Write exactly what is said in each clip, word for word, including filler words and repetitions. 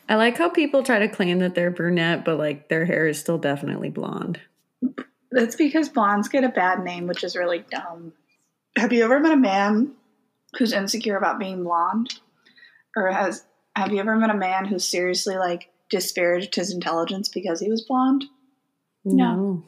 I like how people try to claim that they're brunette, but like their hair is still definitely blonde. That's because blondes get a bad name, which is really dumb. Have you ever met a man who's insecure about being blonde? Or has have you ever met a man who seriously like disparaged his intelligence because he was blonde? No. No.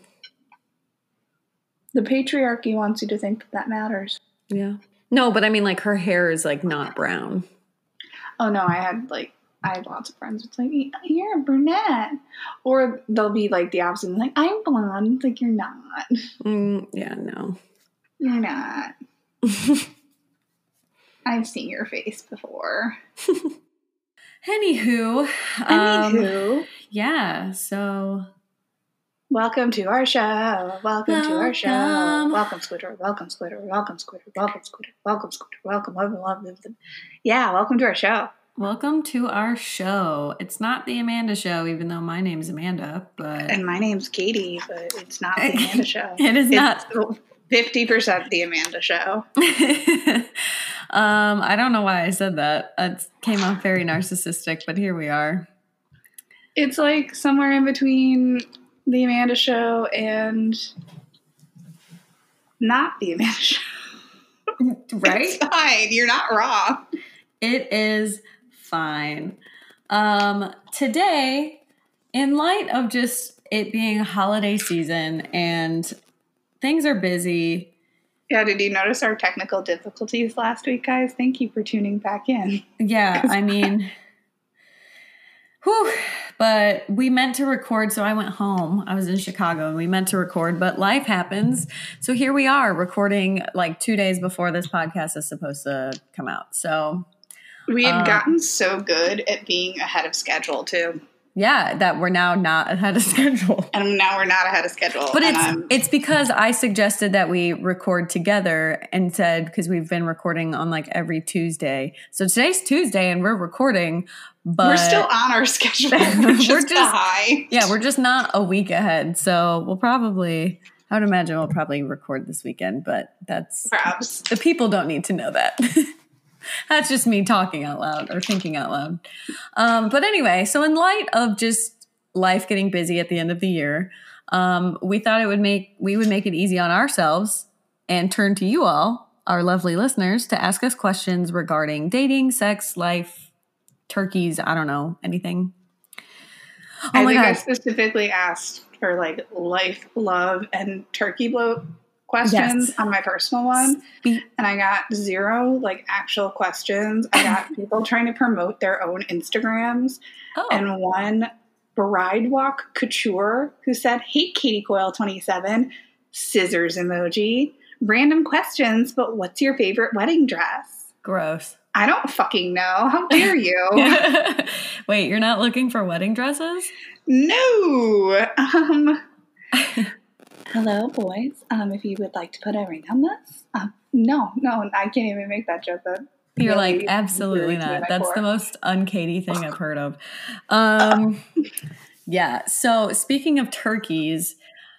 The patriarchy wants you to think that that matters. Yeah. No, but I mean like her hair is like not brown. Oh no, I had like I had lots of friends. It's like, you're a brunette. Or they'll be like the opposite. Like, I'm blonde. It's like, you're not. Mm, yeah, no. You're not. I've seen your face before. Anywho. Anywho. Um, yeah, so. Welcome to our show. Welcome, welcome to our show. Welcome, Squidward. Welcome, Squidward. Welcome, Squidward. Welcome, Squidward. Welcome, Squidward. Welcome, welcome, welcome. Yeah, welcome to our show. Welcome to our show. It's not the Amanda Show, even though my name's Amanda, but and my name's Katie, but it's not the Amanda Show. It is it's not fifty percent the Amanda Show. um, I don't know why I said that. It came off very narcissistic, but here we are. It's like somewhere in between the Amanda Show and not the Amanda Show. Right? It's fine. You're not wrong. It is fine. Um, today, in light of just it being holiday season and things are busy. Yeah, did you notice our technical difficulties last week, guys? Thank you for tuning back in. Yeah, I mean, whew, but we meant to record, so I went home. I was in Chicago, and we meant to record, but life happens. So here we are, recording like two days before this podcast is supposed to come out. So we had um, gotten so good at being ahead of schedule, too. Yeah, that we're now not ahead of schedule. And now we're not ahead of schedule. But and it's I'm, it's because I suggested that we record together and said, because we've been recording on like every Tuesday. So today's Tuesday and we're recording, but we're still on our schedule. We're just, we're just high. Yeah, we're just not a week ahead. So we'll probably, I would imagine we'll probably record this weekend, but that's, perhaps the people don't need to know that. That's just me talking out loud or thinking out loud. Um, but anyway, so in light of just life getting busy at the end of the year, um, we thought it would make we would make it easy on ourselves and turn to you all, our lovely listeners, to ask us questions regarding dating, sex, life, turkeys, I don't know, anything. Oh I my think God. I specifically asked for like life, love, and turkey bloat questions yes. on my personal one, and I got zero like actual questions. I got people trying to promote their own Instagrams, oh. and one Bride Walk Couture who said, "Hey, Katie Coyle twenty-seven, scissors emoji, random questions, but what's your favorite wedding dress?" Gross. I don't fucking know. How dare you? Wait, you're not looking for wedding dresses? No. Um. Hello, boys. Um, if you would like to put a ring on this. Um, no, no, I can't even make that joke. That You're like, absolutely not. That's core. The most un-Katie thing I've heard of. Um, yeah. So speaking of turkeys,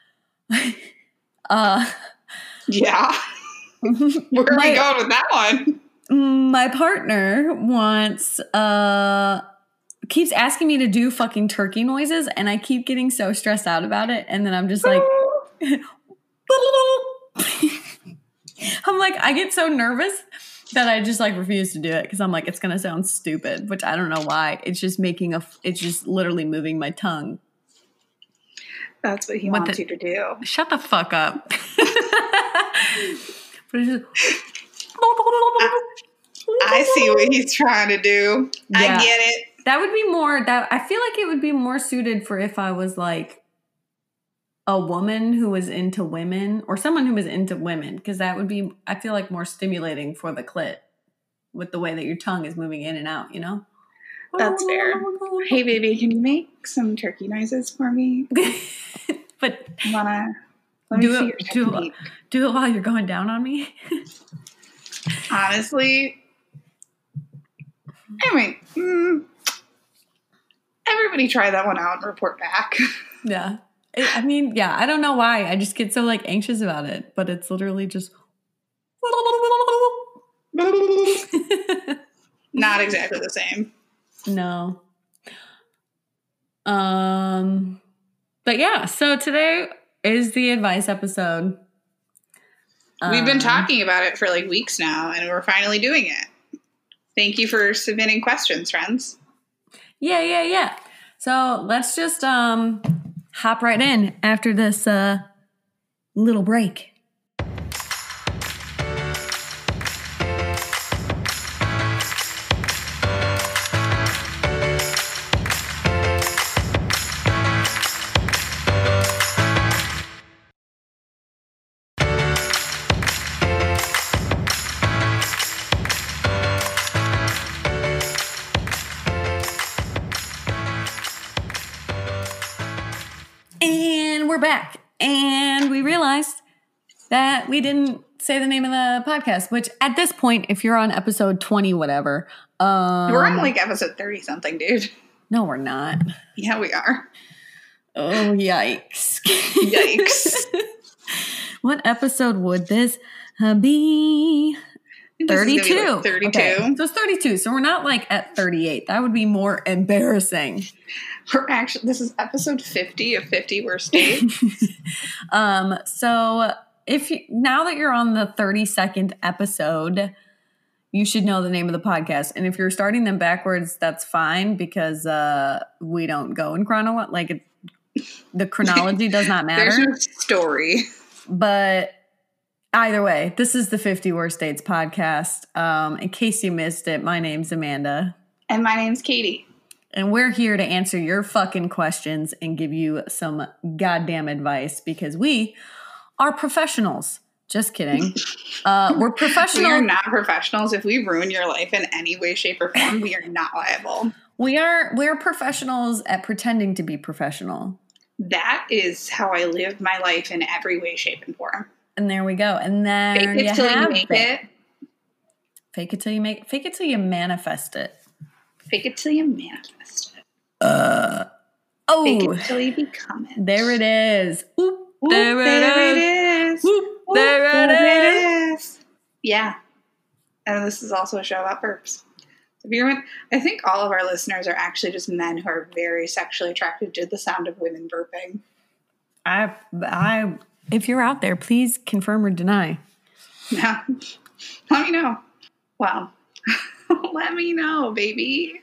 uh, yeah. Where are my, we going with that one? My partner wants, uh, keeps asking me to do fucking turkey noises, and I keep getting so stressed out about it. And then I'm just like, I'm like, I get so nervous that I just like refuse to do it because I'm like, it's going to sound stupid, which I don't know why. It's just making a, it's just literally moving my tongue. That's what he what wants the, you to do. Shut the fuck up. But it's just, I see what he's trying to do. Yeah. I get it. That would be more, that I feel like it would be more suited for if I was like a woman who was into women or someone who was into women, because that would be, I feel like, more stimulating for the clit with the way that your tongue is moving in and out, you know? That's fair. Hey, baby, can you make some turkey noises for me? But wanna, let me do see it, your do it, do it while you're going down on me. Honestly, anyway, mm, everybody try that one out and report back. Yeah. It, I mean, yeah, I don't know why. I just get so like anxious about it, but it's literally just not exactly the same. No. Um, but yeah, so today is the advice episode. We've been um, talking about it for like weeks now, and we're finally doing it. Thank you for submitting questions, friends. Yeah, yeah, yeah. So let's just um hop right in after this uh little break. We're back, and we realized that we didn't say the name of the podcast, which at this point, if you're on episode twenty, whatever. Um, we're on like episode thirty something, dude. No, we're not. Yeah, we are. Oh, yikes. Yikes. What episode would this uh, be? thirty-two. Like thirty-two. Okay. So it's thirty-two. So we're not like at thirty-eight. That would be more embarrassing. We're actually, this is episode fifty of fifty Worst Dates. um, so if you, now that you're on the thirty-second episode, you should know the name of the podcast. And if you're starting them backwards, that's fine because uh, we don't go in chronology. Like it, the chronology does not matter. There's no story. But either way, this is the fifty Worst Dates podcast. Um, in case you missed it, my name's Amanda. And my name's Katie. And we're here to answer your fucking questions and give you some goddamn advice because we are professionals. Just kidding. Uh, we're professionals. We are not professionals. If we ruin your life in any way, shape, or form, we are not liable. We are we're professionals at pretending to be professional. That is how I live my life in every way, shape, and form. And there we go. And then fake it you till have you make it. it. Fake it till you make fake it till you manifest it. Fake it till you manifest it. Uh, oh. Fake it till you become it. There it is. Oop, Oop, there, there it is. is. Oop, Oop, there, there it, it is. is. Yeah. And this is also a show about burps. If you're, I think all of our listeners are actually just men who are very sexually attracted to the sound of women burping. I, I, if you're out there, please confirm or deny. Yeah. Let me know. Wow. Let me know, baby.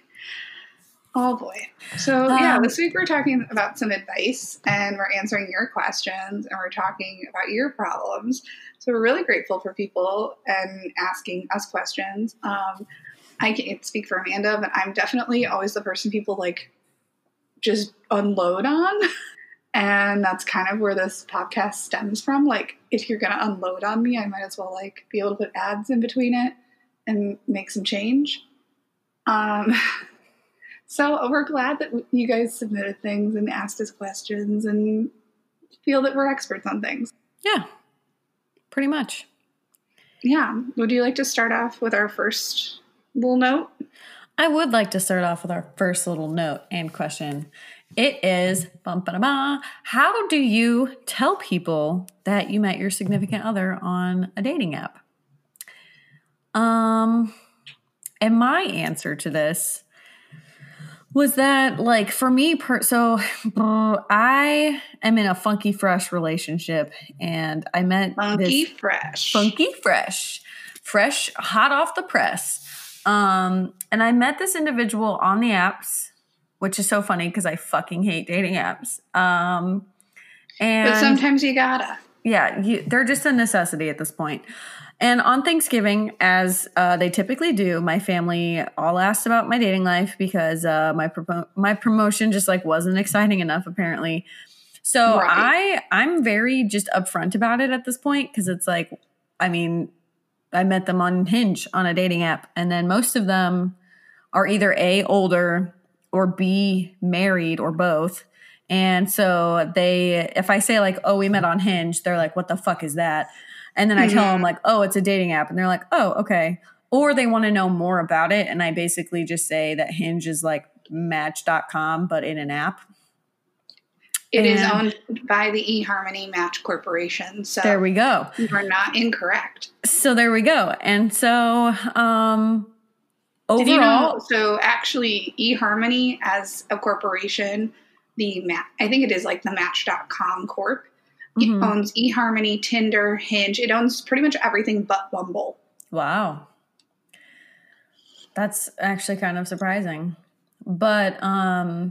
Oh, boy. So, yeah, um, this week we're talking about some advice, and we're answering your questions, and we're talking about your problems. So we're really grateful for people and asking us questions. Um, I can't speak for Amanda, but I'm definitely always the person people, like, just unload on. And that's kind of where this podcast stems from. Like, if you're going to unload on me, I might as well, like, be able to put ads in between it and make some change. Um, so we're glad that you guys submitted things and asked us questions and feel that we're experts on things. Yeah, pretty much. Yeah. Would you like to start off with our first little note? I would like to start off with our first little note and question. It is, bum, ba, da, ba, how do you tell people that you met your significant other on a dating app? Um, and my answer to this was that, like, for me, per- so uh, I am in a funky fresh relationship, and I met funky this fresh, funky fresh, fresh, hot off the press. Um, and I met this individual on the apps, which is so funny because I fucking hate dating apps. Um, and but sometimes you gotta. Yeah, you, they're just a necessity at this point. And on Thanksgiving, as uh, they typically do, my family all asked about my dating life because uh, my pro- my promotion just like wasn't exciting enough, apparently. So right. I I'm very just upfront about it at this point because it's like, I mean, I met them on Hinge on a dating app, and then most of them are either A, older, or B, married, or both. And so they, if I say like, oh, we met on Hinge, they're like, what the fuck is that? And then I tell them like, oh, it's a dating app. And they're like, oh, okay. Or they want to know more about it. And I basically just say that Hinge is like match dot com, but in an app. It and is owned by the eHarmony Match Corporation. So there we go. You are not incorrect. So there we go. And so um, overall. Did you know, so actually eHarmony as a corporation the Match, I think it is like the Match dot com Corp. Mm-hmm. It owns eHarmony, Tinder, Hinge. It owns pretty much everything but Bumble. Wow. That's actually kind of surprising. But, um,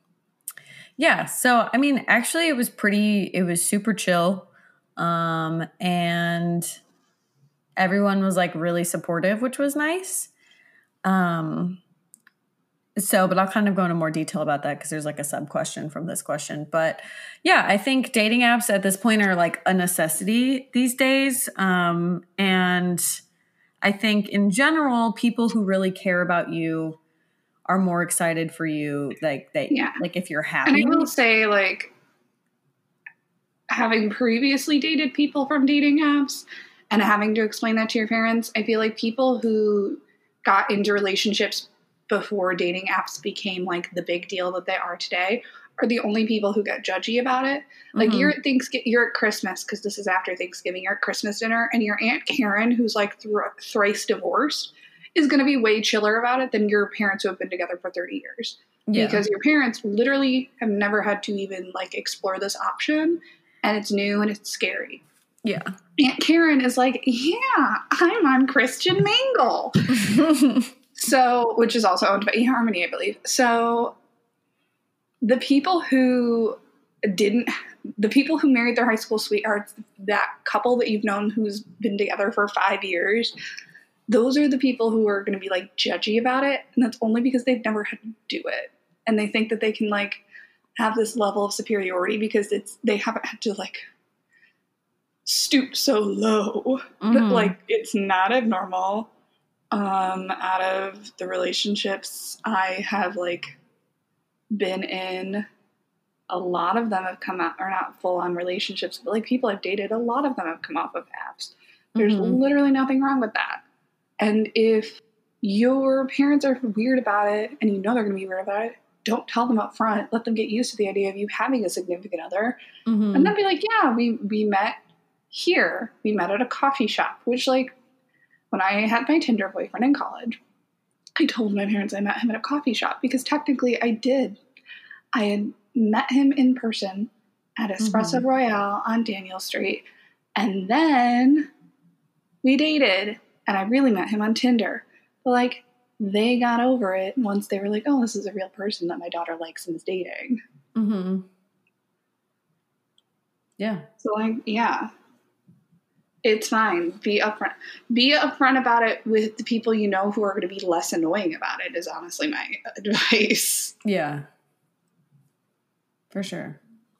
yeah, so, I mean, actually it was pretty, it was super chill. Um, and everyone was like really supportive, which was nice. Um, so, but I'll kind of go into more detail about that because there's like a sub question from this question. But yeah, I think dating apps at this point are like a necessity these days. Um, and I think in general, people who really care about you are more excited for you. Like they, yeah. like if you're happy. And I will say, like, having previously dated people from dating apps and having to explain that to your parents, I feel like people who got into relationships before dating apps became like the big deal that they are today are the only people who get judgy about it. Like mm-hmm. you're at Thanksgiving, you're at Christmas, because this is after Thanksgiving, you're at Christmas dinner, and your Aunt Karen, who's like th- thrice divorced, is going to be way chiller about it than your parents who have been together for thirty years. Yeah. Because your parents literally have never had to even like explore this option, and it's new and it's scary. Yeah. Aunt Karen is like, yeah, I'm on Christian Mingle. So, which is also owned by eHarmony, I believe. So the people who didn't, the people who married their high school sweethearts, that couple that you've known who's been together for five years, those are the people who are going to be like judgy about it. And that's only because they've never had to do it. And they think that they can like have this level of superiority because it's, they haven't had to like stoop so low mm-hmm. that like it's not abnormal. Um, out of the relationships I have like been in, a lot of them have come out, or not full on relationships, but like people I've dated, a lot of them have come off of apps. There's mm-hmm. literally nothing wrong with that. And if your parents are weird about it and you know they're going to be weird about it, don't tell them up front. Let them get used to the idea of you having a significant other. Mm-hmm. And then be like, yeah, we, we met here. We met at a coffee shop, which like, when I had my Tinder boyfriend in college, I told my parents I met him at a coffee shop because technically I did. I had met him in person at Espresso mm-hmm. Royale on Daniel Street, and then we dated, and I really met him on Tinder. But, like, they got over it once they were like, oh, this is a real person that my daughter likes and is dating. Mm-hmm. Yeah. So, like, yeah. It's fine. Be upfront. Be upfront about it with the people you know who are going to be less annoying about it is honestly my advice. Yeah. For sure.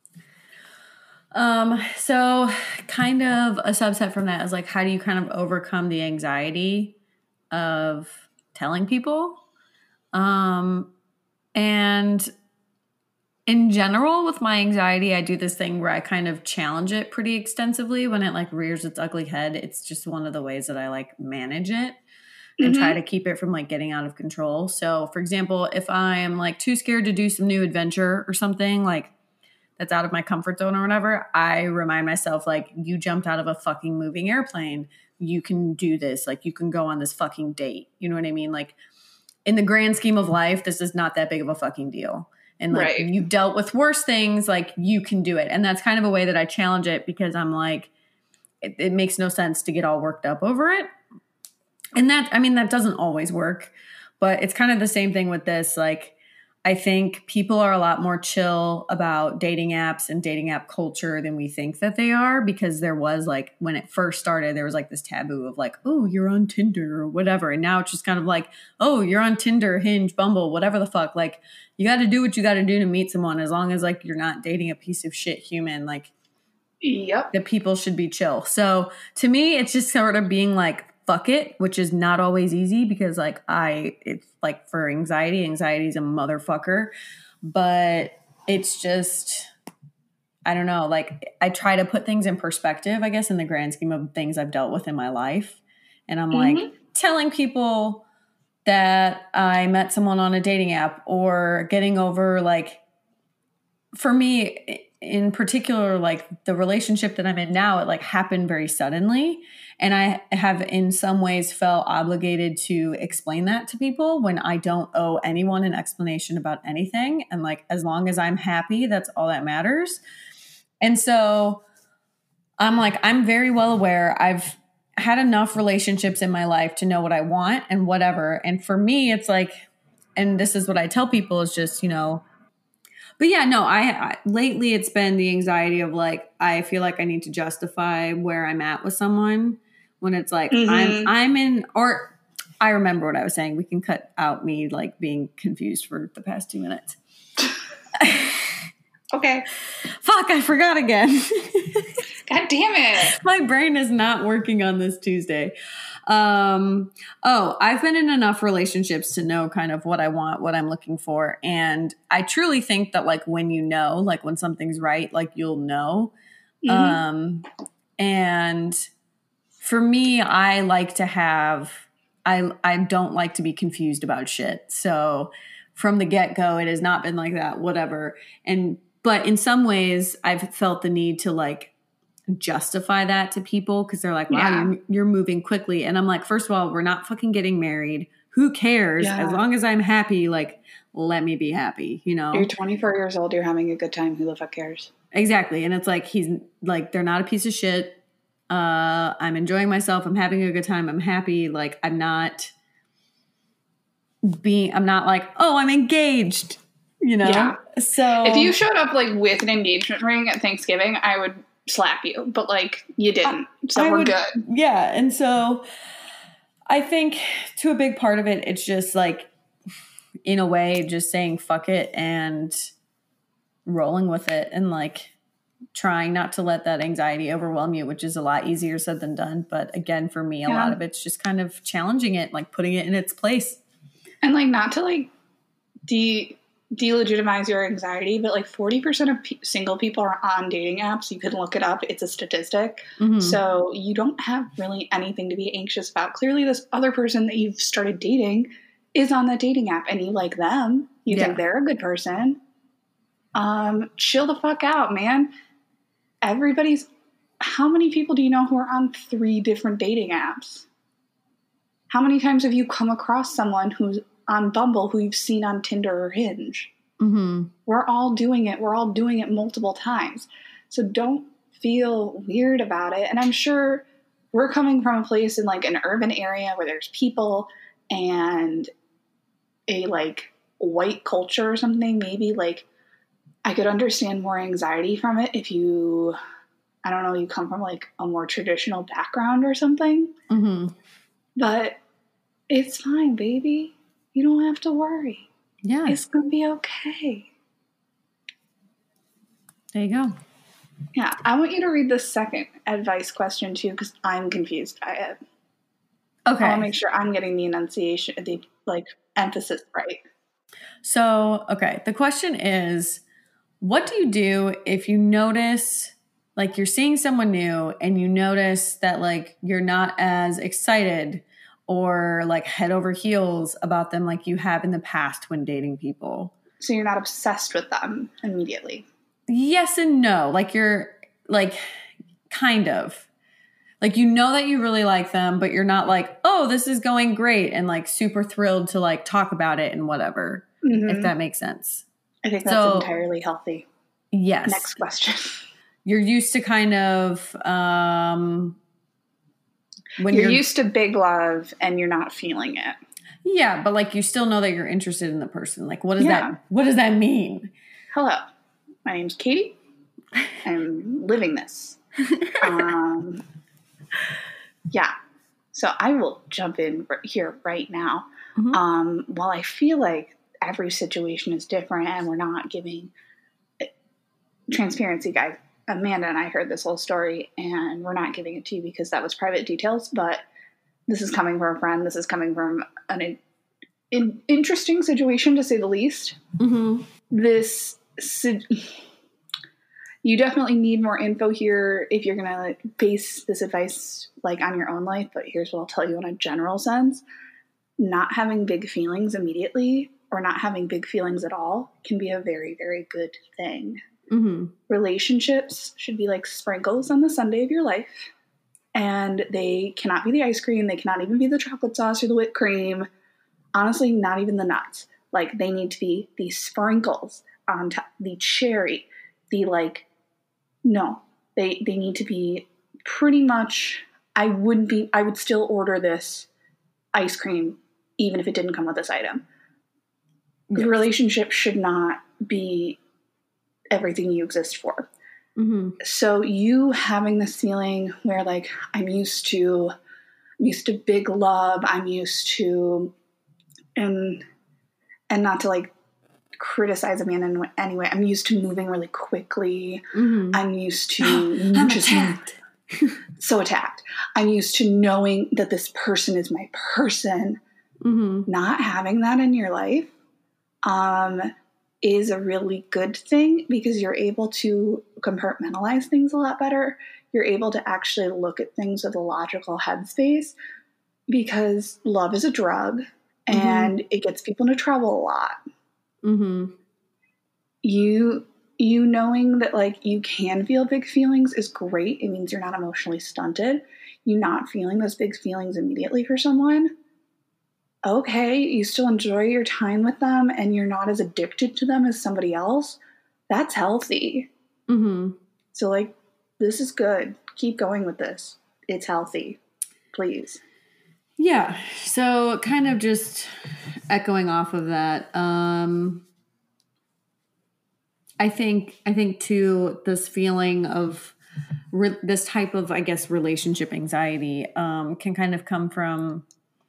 Um, so kind of a subset from that is like, how do you kind of overcome the anxiety of telling people? Um, and in general, with my anxiety, I do this thing where I kind of challenge it pretty extensively when it like rears its ugly head. It's just one of the ways that I like manage it and mm-hmm. try to keep it from like getting out of control. So for example, if I am like too scared to do some new adventure or something like that's out of my comfort zone or whatever, I remind myself like, you jumped out of a fucking moving airplane. You can do this. Like you can go on this fucking date. You know what I mean? Like in the grand scheme of life, this is not that big of a fucking deal. And like, right. you've dealt with worse things, like you can do it. And that's kind of a way that I challenge it because I'm like, it, it makes no sense to get all worked up over it. And that, I mean, that doesn't always work, but it's kind of the same thing with this. Like, I think people are a lot more chill about dating apps and dating app culture than we think that they are, because there was like, when it first started, there was like this taboo of like, oh, you're on Tinder or whatever. And now it's just kind of like, oh, you're on Tinder, Hinge, Bumble, whatever the fuck. Like you got to do what you got to do to meet someone, as long as like you're not dating a piece of shit human. Like, yep, the people should be chill. So to me, it's just sort of being like, fuck it, which is not always easy because like I, it's like for anxiety, anxiety is a motherfucker, but it's just, I don't know. Like I try to put things in perspective, I guess, in the grand scheme of things I've dealt with in my life. And I'm mm-hmm. like telling people that I met someone on a dating app or getting over like, for me, in particular, like the relationship that I'm in now, it like happened very suddenly. And I have in some ways felt obligated to explain that to people when I don't owe anyone an explanation about anything. And like, as long as I'm happy, that's all that matters. And so I'm like, I'm very well aware. I've had enough relationships in my life to know what I want and whatever. And for me, it's like, and this is what I tell people is just, you know, but yeah, no, I, I lately it's been the anxiety of like, I feel like I need to justify where I'm at with someone when it's like, mm-hmm. I'm, I'm in, or I remember what I was saying. We can cut out me like being confused for the past two minutes. Okay. Fuck, I forgot again. God damn it. My brain is not working on this Tuesday. Um, oh, I've been in enough relationships to know kind of what I want, what I'm looking for. And I truly think that like when you know, like when something's right, like you'll know. Mm-hmm. Um, and for me, I like to have, I, I don't like to be confused about shit. So from the get-go, it has not been like that, whatever. And, but in some ways I've felt the need to like justify that to people because they're like, wow, yeah. you're, you're moving quickly. And I'm like, first of all, we're not fucking getting married. Who cares? Yeah. As long as I'm happy, like, let me be happy, you know? You're twenty-four years old. You're having a good time. Who the fuck cares? Exactly. And it's like, he's like, they're not a piece of shit. Uh, I'm enjoying myself. I'm having a good time. I'm happy. Like, I'm not being, I'm not like, oh, I'm engaged, you know? Yeah. So if you showed up like with an engagement ring at Thanksgiving, I would slap you, but like you didn't, so I we're would, good. Yeah. And so I think to a big part of it, it's just like, in a way, just saying fuck it and rolling with it and like trying not to let that anxiety overwhelm you, which is a lot easier said than done. But again, for me, a yeah. lot of it's just kind of challenging it, like putting it in its place. And like not to like de delegitimize your anxiety, but like forty percent of pe- single people are on dating apps. You can look it up. It's a statistic. Mm-hmm. So you don't have really anything to be anxious about. Clearly this other person that you've started dating is on that dating app and you like them. You yeah. think they're a good person. Um, chill the fuck out, man. Everybody's, how many people do you know who are on three different dating apps? How many times have you come across someone who's on Bumble who you've seen on Tinder or Hinge? Mm-hmm. We're all doing it. We're all doing it multiple times. So don't feel weird about it. And I'm sure we're coming from a place in like an urban area where there's people and a like white culture or something. Maybe like I could understand more anxiety from it if you, I don't know, you come from like a more traditional background or something. Mm-hmm. But it's fine, baby. You don't have to worry. Yeah. It's going to be okay. There you go. Yeah. I want you to read the second advice question too, because I'm confused by it. Okay. I want to make sure I'm getting the enunciation, the like emphasis right. So, okay. The question is, what do you do if you notice, like you're seeing someone new and you notice that like you're not as excited or like head over heels about them like you have in the past when dating people? So you're not obsessed with them immediately? Yes and no. Like you're like kind of. Like you know that you really like them, but you're not like, oh, this is going great and like super thrilled to like talk about it and whatever, mm-hmm. if that makes sense. I think that's so, entirely healthy. Yes. Next question. You're used to kind of um when you're, you're used to big love and you're not feeling it. Yeah, but like you still know that you're interested in the person. Like what does yeah. that what does that mean? Hello. My name's Katie. I'm living this. um yeah. So I will jump in here right now. Mm-hmm. Um while I feel like every situation is different and we're not giving transparency, guys. Amanda and I heard this whole story and we're not giving it to you because that was private details, but this is coming from a friend. This is coming from an in, in, interesting situation to say the least. Mm-hmm. This, you definitely need more info here if you're going to like, base this advice like on your own life, but here's what I'll tell you in a general sense. Not having big feelings immediately or not having big feelings at all can be a very, very good thing. Mm-hmm. Relationships should be like sprinkles on the sundae of your life. And they cannot be the ice cream. They cannot even be the chocolate sauce or the whipped cream. Honestly, not even the nuts. Like, they need to be the sprinkles on top, the cherry, the like, no, they, they need to be pretty much, I wouldn't be, I would still order this ice cream even if it didn't come with this item. Yes. The relationship should not be everything you exist for. Mm-hmm. So you having this feeling where like, I'm used to, I'm used to big love. I'm used to, and, and not to like criticize a man in any way. I'm used to moving really quickly. Mm-hmm. I'm used to I'm just attacked. so attacked. I'm used to knowing that this person is my person. Mm-hmm. Not having that in your life um, is a really good thing because you're able to compartmentalize things a lot better. You're able to actually look at things with a logical headspace because love is a drug and mm-hmm. it gets people into trouble a lot. Mm-hmm. You, you knowing that like you can feel big feelings is great. It means you're not emotionally stunted. You not feeling those big feelings immediately for someone. Okay, you still enjoy your time with them and you're not as addicted to them as somebody else. That's healthy. Mm-hmm. So like, this is good. Keep going with this. It's healthy. Please. Yeah. So kind of just echoing off of that. Um, I think, I think too, this feeling of re- this type of, I guess, relationship anxiety um, can kind of come from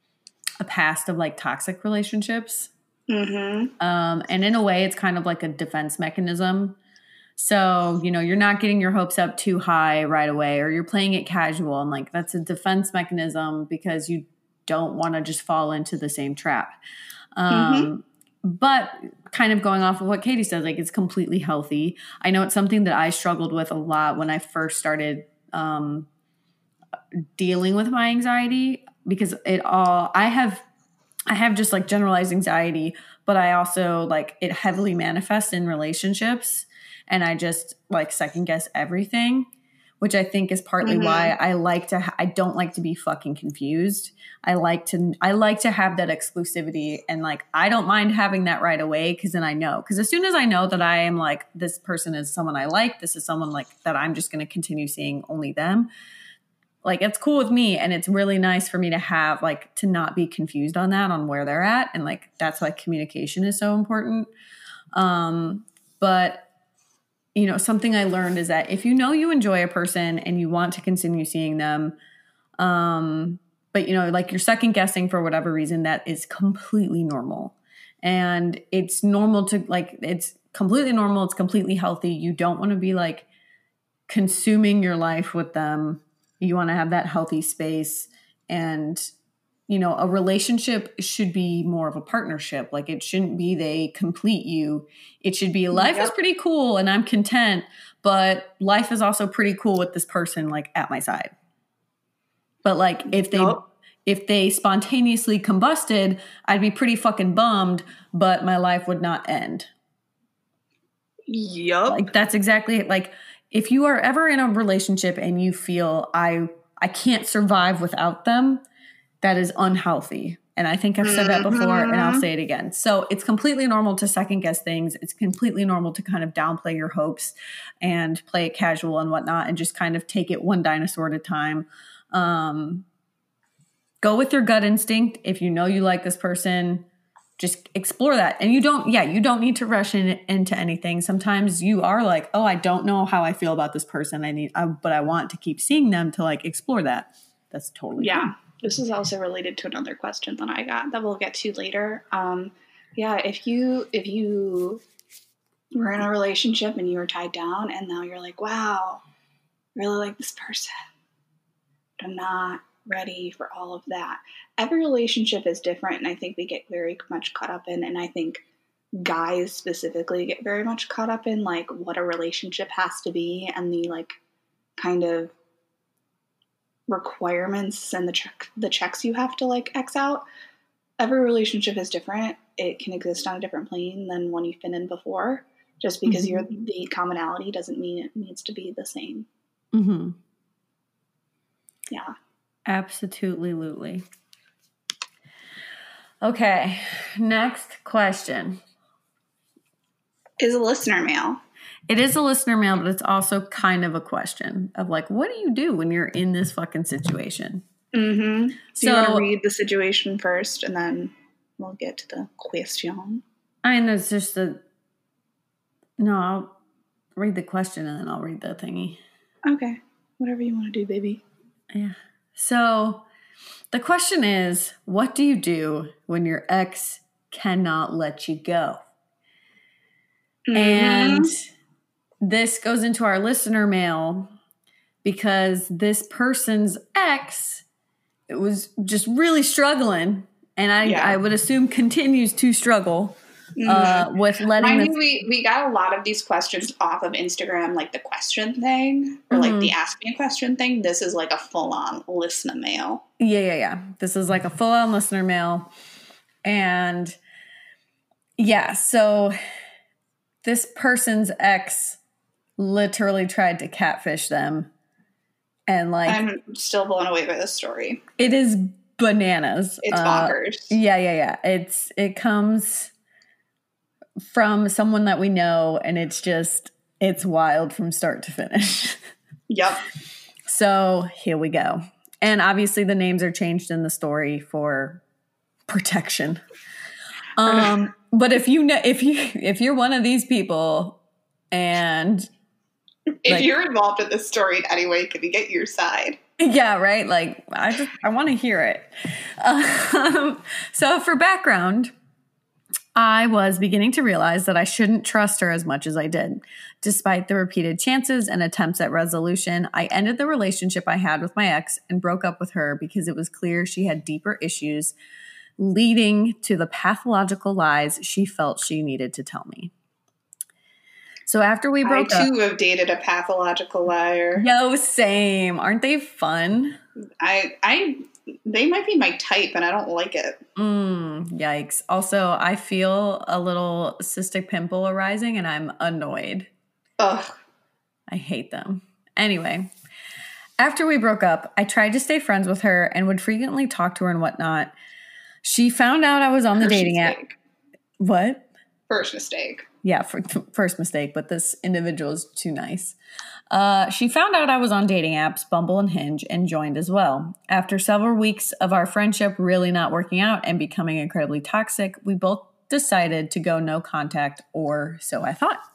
a past of like toxic relationships. Mm-hmm. Um, and in a way, it's kind of like a defense mechanism. So, you know, you're not getting your hopes up too high right away, or you're playing it casual. And like, that's a defense mechanism because you don't want to just fall into the same trap. Um, mm-hmm. But kind of going off of what Katie said, like, it's completely healthy. I know it's something that I struggled with a lot when I first started um, dealing with my anxiety. Because it all, I have, I have just like generalized anxiety, but I also like it heavily manifests in relationships and I just like second guess everything, which I think is partly mm-hmm. why I like to, ha- I don't like to be fucking confused. I like to, I like to have that exclusivity and like, I don't mind having that right away. Cause then I know, cause as soon as I know that I am like, this person is someone I like, this is someone like that I'm just going to continue seeing only them. Like, it's cool with me. And it's really nice for me to have, like, to not be confused on that, on where they're at. And, like, that's why communication is so important. Um, but, you know, something I learned is that if you know you enjoy a person and you want to continue seeing them, um, but, you know, like, you're second guessing for whatever reason, that is completely normal. And it's normal to, like, it's completely normal. It's completely healthy. You don't want to be, like, consuming your life with them. You want to have that healthy space and, you know, a relationship should be more of a partnership. Like it shouldn't be they complete you. It should be life yep. is pretty cool and I'm content, but life is also pretty cool with this person like at my side. But like if they yep. if they spontaneously combusted, I'd be pretty fucking bummed, but my life would not end. Yep. Like that's exactly like if you are ever in a relationship and you feel I I can't survive without them, that is unhealthy. And I think I've said that before mm-hmm. and I'll say it again. So it's completely normal to second guess things. It's completely normal to kind of downplay your hopes and play it casual and whatnot and just kind of take it one dinosaur at a time. Um, go with your gut instinct. If you know you like this person, just explore that. And you don't, yeah, you don't need to rush in, into anything. Sometimes you are like, oh, I don't know how I feel about this person. I need, I, but I want to keep seeing them to like explore that. That's totally yeah. fine. This is also related to another question that I got that we'll get to later. Um, yeah, if you if you were in a relationship and you were tied down, and now you're like, wow, I really like this person, but I'm not ready for all of that. Every relationship is different, and I think we get very much caught up in, and I think guys specifically get very much caught up in like what a relationship has to be and the like kind of requirements and the check the checks you have to like X out. Every relationship is different. It can exist on a different plane than one you've been in before. Just because mm-hmm. you're the commonality doesn't mean it needs to be the same. Mm-hmm. Yeah. Absolutely. Okay. Next question. Is a listener mail. It is a listener mail, but it's also kind of a question of like, what do you do when you're in this fucking situation? Mm-hmm. Do so, you want to read the situation first and then we'll get to the question? I mean, there's just a... No, I'll read the question and then I'll read the thingy. Okay. Whatever you want to do, baby. Yeah. So the question is, what do you do when your ex cannot let you go? Mm-hmm. And this goes into our listener mail because this person's ex was just really struggling. And I, yeah. I would assume continues to struggle. Mm-hmm. Uh, with letting Mind you, we, we got a lot of these questions off of Instagram, like the question thing or mm-hmm. like the ask me a question thing. This is like a full on listener mail. Yeah, yeah, yeah. This is like a full on listener mail. And yeah, so this person's ex literally tried to catfish them. And like, I'm still blown away by this story. It is bananas. It's bonkers. Uh, yeah, yeah, yeah. It's, it comes from someone that we know, and it's just, it's wild from start to finish. Yep. So here we go. And obviously the names are changed in the story for protection. Um, but if you know, if you, if you're one of these people and if like, you're involved in this story in any way, can we get your side? Yeah, right. Like I just, I want to hear it. Um, so for background, I was beginning to realize that I shouldn't trust her as much as I did. Despite the repeated chances and attempts at resolution, I ended the relationship I had with my ex and broke up with her because it was clear she had deeper issues leading to the pathological lies she felt she needed to tell me. So after we broke up... I, too, up, have dated a pathological liar. Yo, same. Aren't they fun? I... I They might be my type, and I don't like it. Mm, yikes. Also, I feel a little cystic pimple arising, and I'm annoyed. Ugh. I hate them. Anyway, after we broke up, I tried to stay friends with her and would frequently talk to her and whatnot. She found out I was on the first dating mistake. app. What? First mistake. Yeah, for, first mistake, but this individual is too nice. Uh, she found out I was on dating apps, Bumble and Hinge, and joined as well. After several weeks of our friendship really not working out and becoming incredibly toxic, we both decided to go no contact, or so I thought.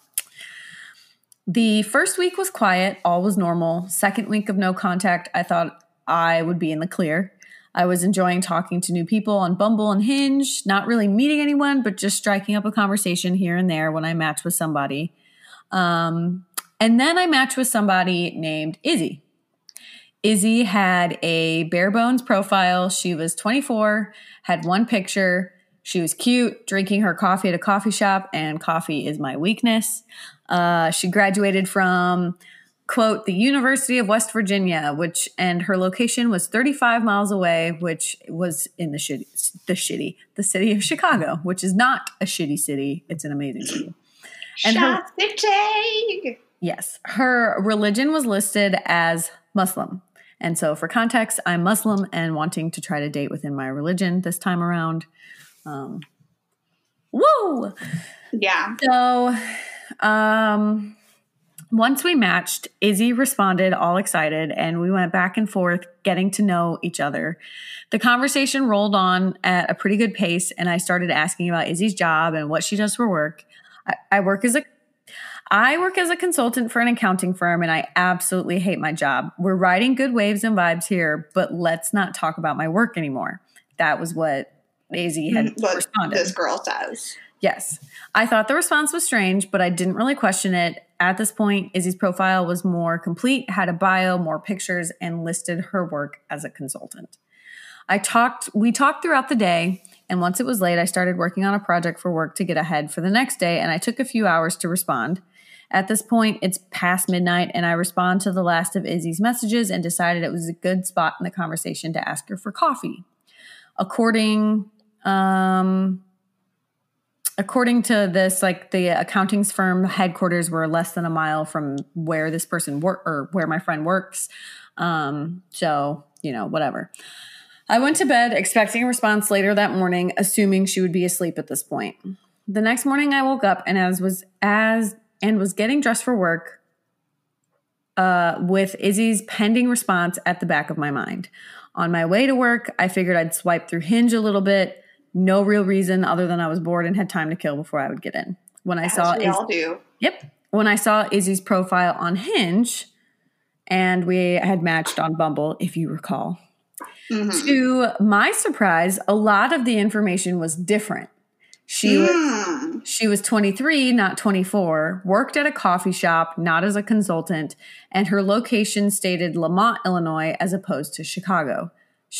The first week was quiet, all was normal. Second week of no contact, I thought I would be in the clear. I was enjoying talking to new people on Bumble and Hinge, not really meeting anyone, but just striking up a conversation here and there when I matched with somebody. Um, and then I matched with somebody named Izzy. Izzy had a bare bones profile. She was twenty-four, had one picture. She was cute, drinking her coffee at a coffee shop, and coffee is my weakness. Uh, she graduated from, quote, the University of West Virginia, which, and her location was thirty-five miles away, which was in the shitty, the shitty, the city of Chicago, which is not a shitty city. It's an amazing city. And her, city. Yes. Her religion was listed as Muslim. And so for context, I'm Muslim and wanting to try to date within my religion this time around. Um, woo! Yeah. So, um... once we matched, Izzy responded all excited, and we went back and forth getting to know each other. The conversation rolled on at a pretty good pace, and I started asking about Izzy's job and what she does for work. I, I work as a I work as a consultant for an accounting firm, and I absolutely hate my job. We're riding good waves and vibes here, but let's not talk about my work anymore. That was what Izzy had what responded. This girl says. Yes. I thought the response was strange, but I didn't really question it. At this point, Izzy's profile was more complete, had a bio, more pictures, and listed her work as a consultant. I talked, we talked throughout the day, and once it was late, I started working on a project for work to get ahead for the next day, and I took a few hours to respond. At this point, it's past midnight, and I respond to the last of Izzy's messages and decided it was a good spot in the conversation to ask her for coffee. According, um... according to this, like the accounting firm headquarters were less than a mile from where this person work or where my friend works. Um, so, you know, whatever. I went to bed expecting a response later that morning, assuming she would be asleep at this point. The next morning I woke up and as was as and was getting dressed for work uh, with Izzy's pending response at the back of my mind. On my way to work, I figured I'd swipe through Hinge a little bit. No real reason other than I was bored and had time to kill before I would get in. When I As saw we Iz- all do. Yep. When I saw Izzy's profile on Hinge, and we had matched on Bumble, if you recall. Mm-hmm. To my surprise, a lot of the information was different. She mm. was she was twenty-three, not twenty-four, worked at a coffee shop, not as a consultant, and her location stated Lamont, Illinois, as opposed to Chicago.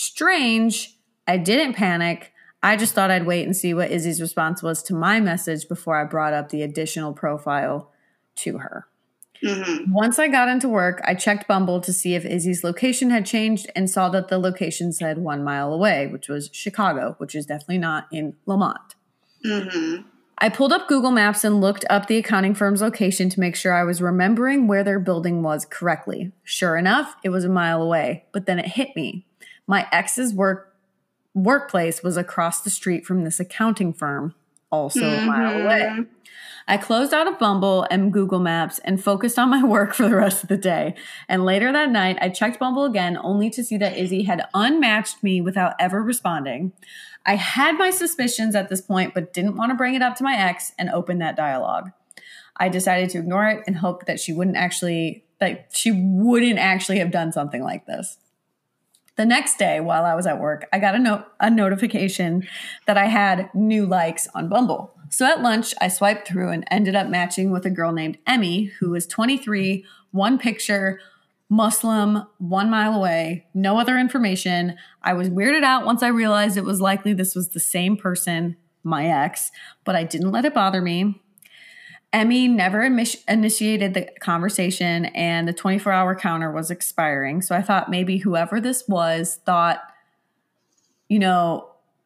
Strange. I didn't panic. I just thought I'd wait and see what Izzy's response was to my message before I brought up the additional profile to her. Mm-hmm. Once I got into work, I checked Bumble to see if Izzy's location had changed and saw that the location said one mile away, which was Chicago, which is definitely not in Lamont. Mm-hmm. I pulled up Google Maps and looked up the accounting firm's location to make sure I was remembering where their building was correctly. Sure enough, it was a mile away, but then it hit me. My ex's work workplace was across the street from this accounting firm, also mm-hmm. a mile away. I closed out of Bumble and Google Maps and focused on my work for the rest of the day. And later that night, I checked Bumble again only to see that Izzy had unmatched me without ever responding. I had my suspicions at this point, but didn't want to bring it up to my ex and open that dialogue. I decided to ignore it and hope that she wouldn't actually, that she wouldn't actually have done something like this. The next day, while I was at work, I got a, no- a notification that I had new likes on Bumble. So at lunch, I swiped through and ended up matching with a girl named Emmy, who was twenty-three, one picture, Muslim, one mile away, no other information. I was weirded out once I realized it was likely this was the same person, my ex, but I didn't let it bother me. Emmy never initi- initiated the conversation and the twenty-four hour counter was expiring. So I thought maybe whoever this was thought, you know,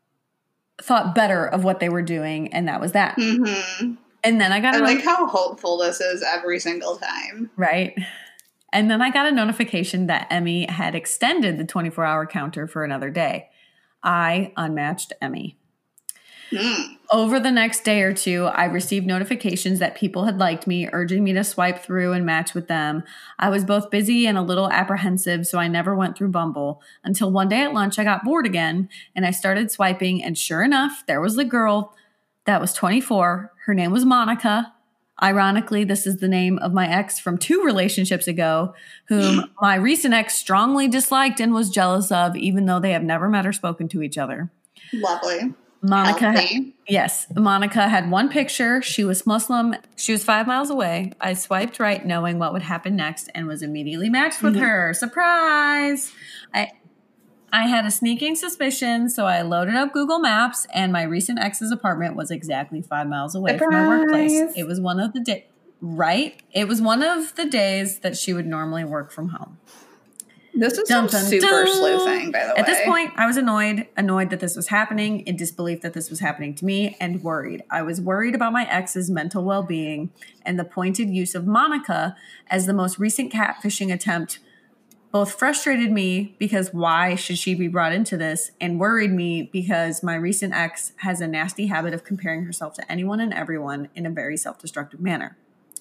thought better of what they were doing. And that was that. Mm-hmm. And then I got I a like not- how hopeful this is every single time. Right. And then I got a notification that Emmy had extended the twenty-four hour counter for another day. I unmatched Emmy. Mm. Over the next day or two, I received notifications that people had liked me, urging me to swipe through and match with them. I was both busy and a little apprehensive, so I never went through Bumble. Until one day at lunch, I got bored again, and I started swiping, and sure enough, there was the girl that was twenty-four. Her name was Monica. Ironically, this is the name of my ex from two relationships ago, whom my recent ex strongly disliked and was jealous of, even though they have never met or spoken to each other. Lovely. Monica, had, yes, Monica had one picture. She was Muslim. She was five miles away. I swiped right, knowing what would happen next, and was immediately matched with mm-hmm. her. Surprise! I I had a sneaking suspicion, so I loaded up Google Maps, and my recent ex's apartment was exactly five miles away Surprise. From my workplace. It was one of the days, right? It was one of the days that she would normally work from home. This is dun, some dun, super dun. sleuthing, by the At way. At this point, I was annoyed, annoyed that this was happening, in disbelief that this was happening to me, and worried. I was worried about my ex's mental well-being, and the pointed use of Monica as the most recent catfishing attempt both frustrated me because why should she be brought into this, and worried me because my recent ex has a nasty habit of comparing herself to anyone and everyone in a very self-destructive manner.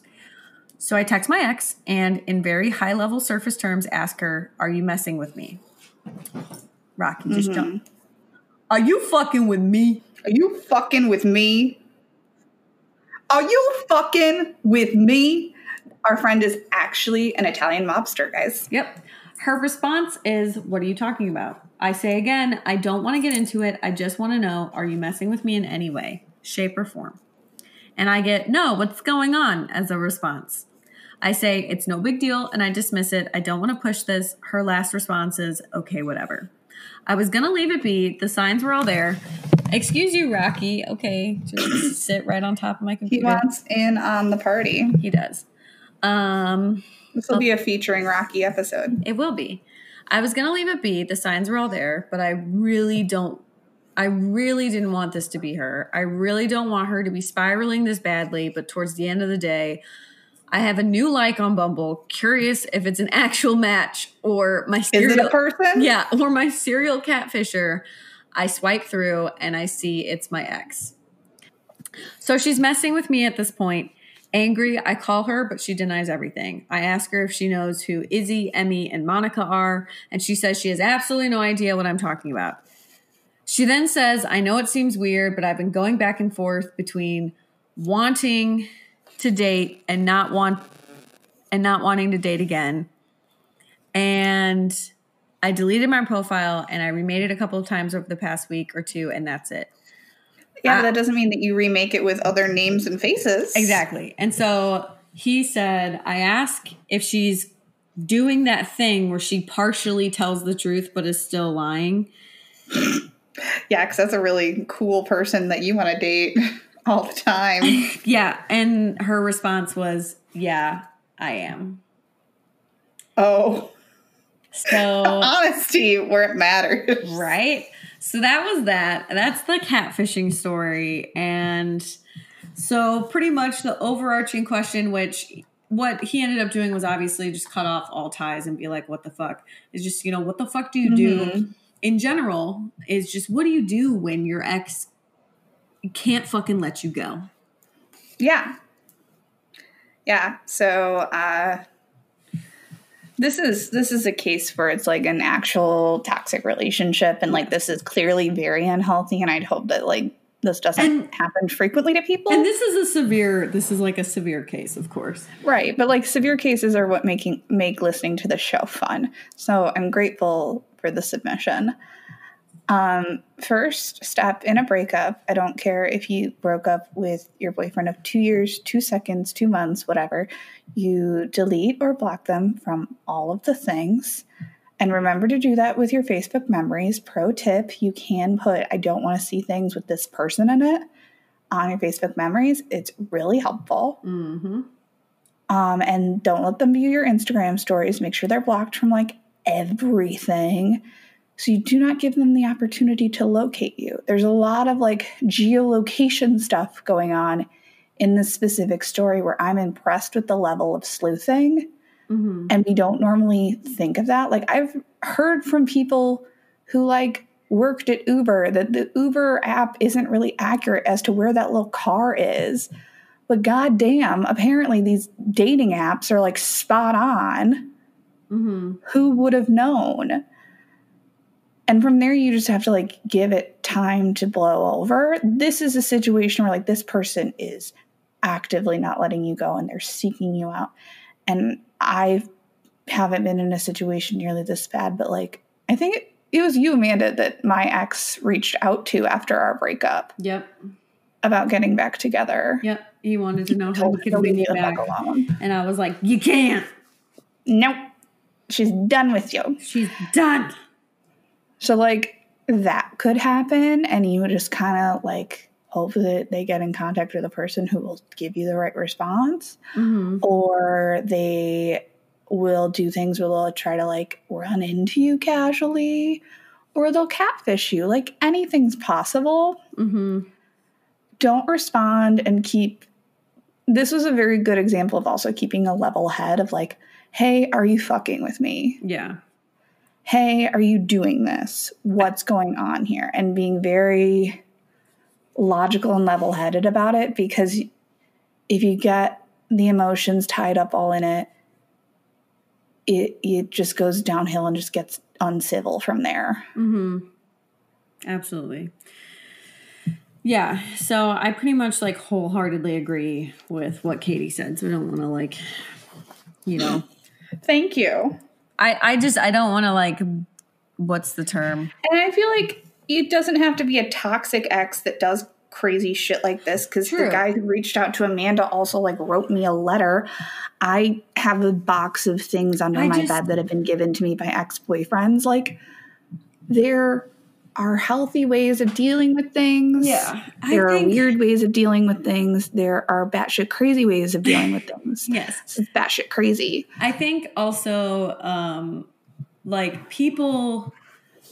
So I text my ex and in very high-level surface terms ask her, are you messing with me? Rocky, just mm-hmm. jump. Are you fucking with me? Are you fucking with me? Are you fucking with me? Our friend is actually an Italian mobster, guys. Yep. Her response is, what are you talking about? I say again, I don't want to get into it. I just want to know, are you messing with me in any way, shape, or form? And I get, no, what's going on, as a response. I say, it's no big deal, and I dismiss it. I don't want to push this. Her last response is, okay, whatever. I was going to leave it be. The signs were all there. Excuse you, Rocky. Okay, just sit right on top of my computer. He wants in on the party. He does. Um, this will be a featuring Rocky episode. It will be. I was going to leave it be. The signs were all there, but I really don't, I really didn't want this to be her. I really don't want her to be spiraling this badly. But towards the end of the day, I have a new like on Bumble. Curious if it's an actual match or my serial, is it a person? Yeah, or my serial catfisher. I swipe through and I see it's my ex. So she's messing with me at this point. Angry, I call her, but she denies everything. I ask her if she knows who Izzy, Emmy, and Monica are, and she says she has absolutely no idea what I'm talking about. She then says, I know it seems weird, but I've been going back and forth between wanting to date and not want and not wanting to date again. And I deleted my profile and I remade it a couple of times over the past week or two, and that's it. Yeah, but that doesn't mean that you remake it with other names and faces. Exactly. And so he said, I ask if she's doing that thing where she partially tells the truth but is still lying. Yeah, because that's a really cool person that you want to date all the time. Yeah. And her response was, yeah, I am. Oh. So honesty where it matters. Right? So that was that. That's the catfishing story. And so pretty much the overarching question, which what he ended up doing was obviously just cut off all ties and be like, what the fuck? Is just, you know, what the fuck do you mm-hmm. do in general is just, what do you do when your ex can't fucking let you go? Yeah. Yeah. So, uh, This is this is a case where it's like an actual toxic relationship, and like this is clearly very unhealthy, and I'd hope that like this doesn't and, happen frequently to people. And this is a severe this is like a severe case, of course. Right, but like severe cases are what making make listening to the show fun. So I'm grateful for the submission. Um, first step in a breakup, I don't care if you broke up with your boyfriend of two years, two seconds, two months, whatever, you delete or block them from all of the things. And remember to do that with your Facebook memories. Pro tip, you can put, I don't want to see things with this person in it on your Facebook memories. It's really helpful. Mm-hmm. Um, and don't let them view your Instagram stories. Make sure they're blocked from like everything. So you do not give them the opportunity to locate you. There's a lot of like geolocation stuff going on in this specific story where I'm impressed with the level of sleuthing. Mm-hmm. And we don't normally think of that. Like I've heard from people who like worked at Uber that the Uber app isn't really accurate as to where that little car is. But goddamn, apparently these dating apps are like spot on. Mm-hmm. Who would have known? And from there, you just have to like give it time to blow over. This is a situation where like this person is actively not letting you go and they're seeking you out. And I haven't been in a situation nearly this bad, but like I think it, it was you, Amanda, that my ex reached out to after our breakup. Yep. About getting back together. Yep. He wanted to know how he could win me back. And I was like, you can't. Nope. She's done with you. She's done. So, like, that could happen, and you just kind of, like, hope that they get in contact with a person who will give you the right response, mm-hmm. or they will do things where they'll try to, like, run into you casually, or they'll catfish you. Like, anything's possible. Mm-hmm. Don't respond and keep... This was a very good example of also keeping a level head of, like, hey, are you fucking with me? Yeah. Hey, are you doing this? What's going on here? And being very logical and level-headed about it, because if you get the emotions tied up all in it, it it just goes downhill and just gets uncivil from there. Mm-hmm. Absolutely. Yeah, so I pretty much like wholeheartedly agree with what Katie said, so I don't want to like, you know. Thank you. I, I just, I don't want to like, what's the term? And I feel like it doesn't have to be a toxic ex that does crazy shit like this, because the guy who reached out to Amanda also like wrote me a letter. I have a box of things under I my just, bed that have been given to me by ex-boyfriends. Like, there are healthy ways of dealing with things. Yeah. I there think, are weird ways of dealing with things. There are batshit crazy ways of dealing with things. Yes. It's batshit crazy. I think also, um, like, people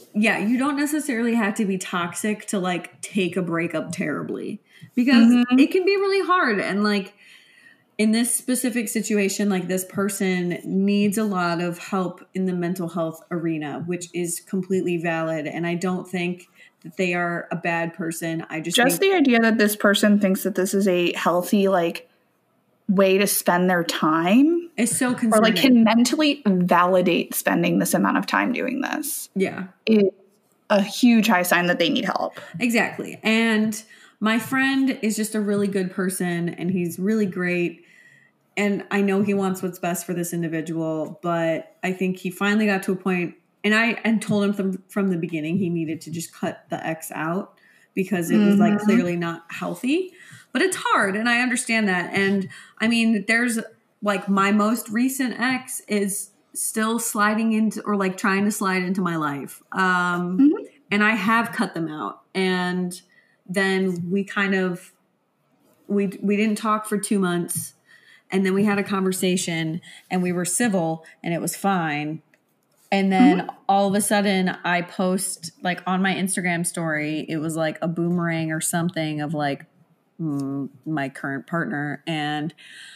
yeah, you don't necessarily have to be toxic to like take a breakup terribly, because mm-hmm. it can be really hard. And like in this specific situation, like this person needs a lot of help in the mental health arena, which is completely valid. And I don't think that they are a bad person. I just just think- the idea that this person thinks that this is a healthy like way to spend their time is so concerning. Or like can mentally validate spending this amount of time doing this. Yeah, is a huge high sign that they need help. Exactly. And my friend is just a really good person, and he's really great. And I know he wants what's best for this individual, but I think he finally got to a point, and I and told him from, from the beginning he needed to just cut the ex out because it was mm-hmm. like clearly not healthy. But it's hard, and I understand that. And I mean, there's like my most recent ex is still sliding into or like trying to slide into my life. Um, mm-hmm. And I have cut them out. And then we kind of, we we didn't talk for two months. And then we had a conversation and we were civil and it was fine. And then mm-hmm. all of a sudden I post like on my Instagram story, it was like a boomerang or something of like mm, my current partner. And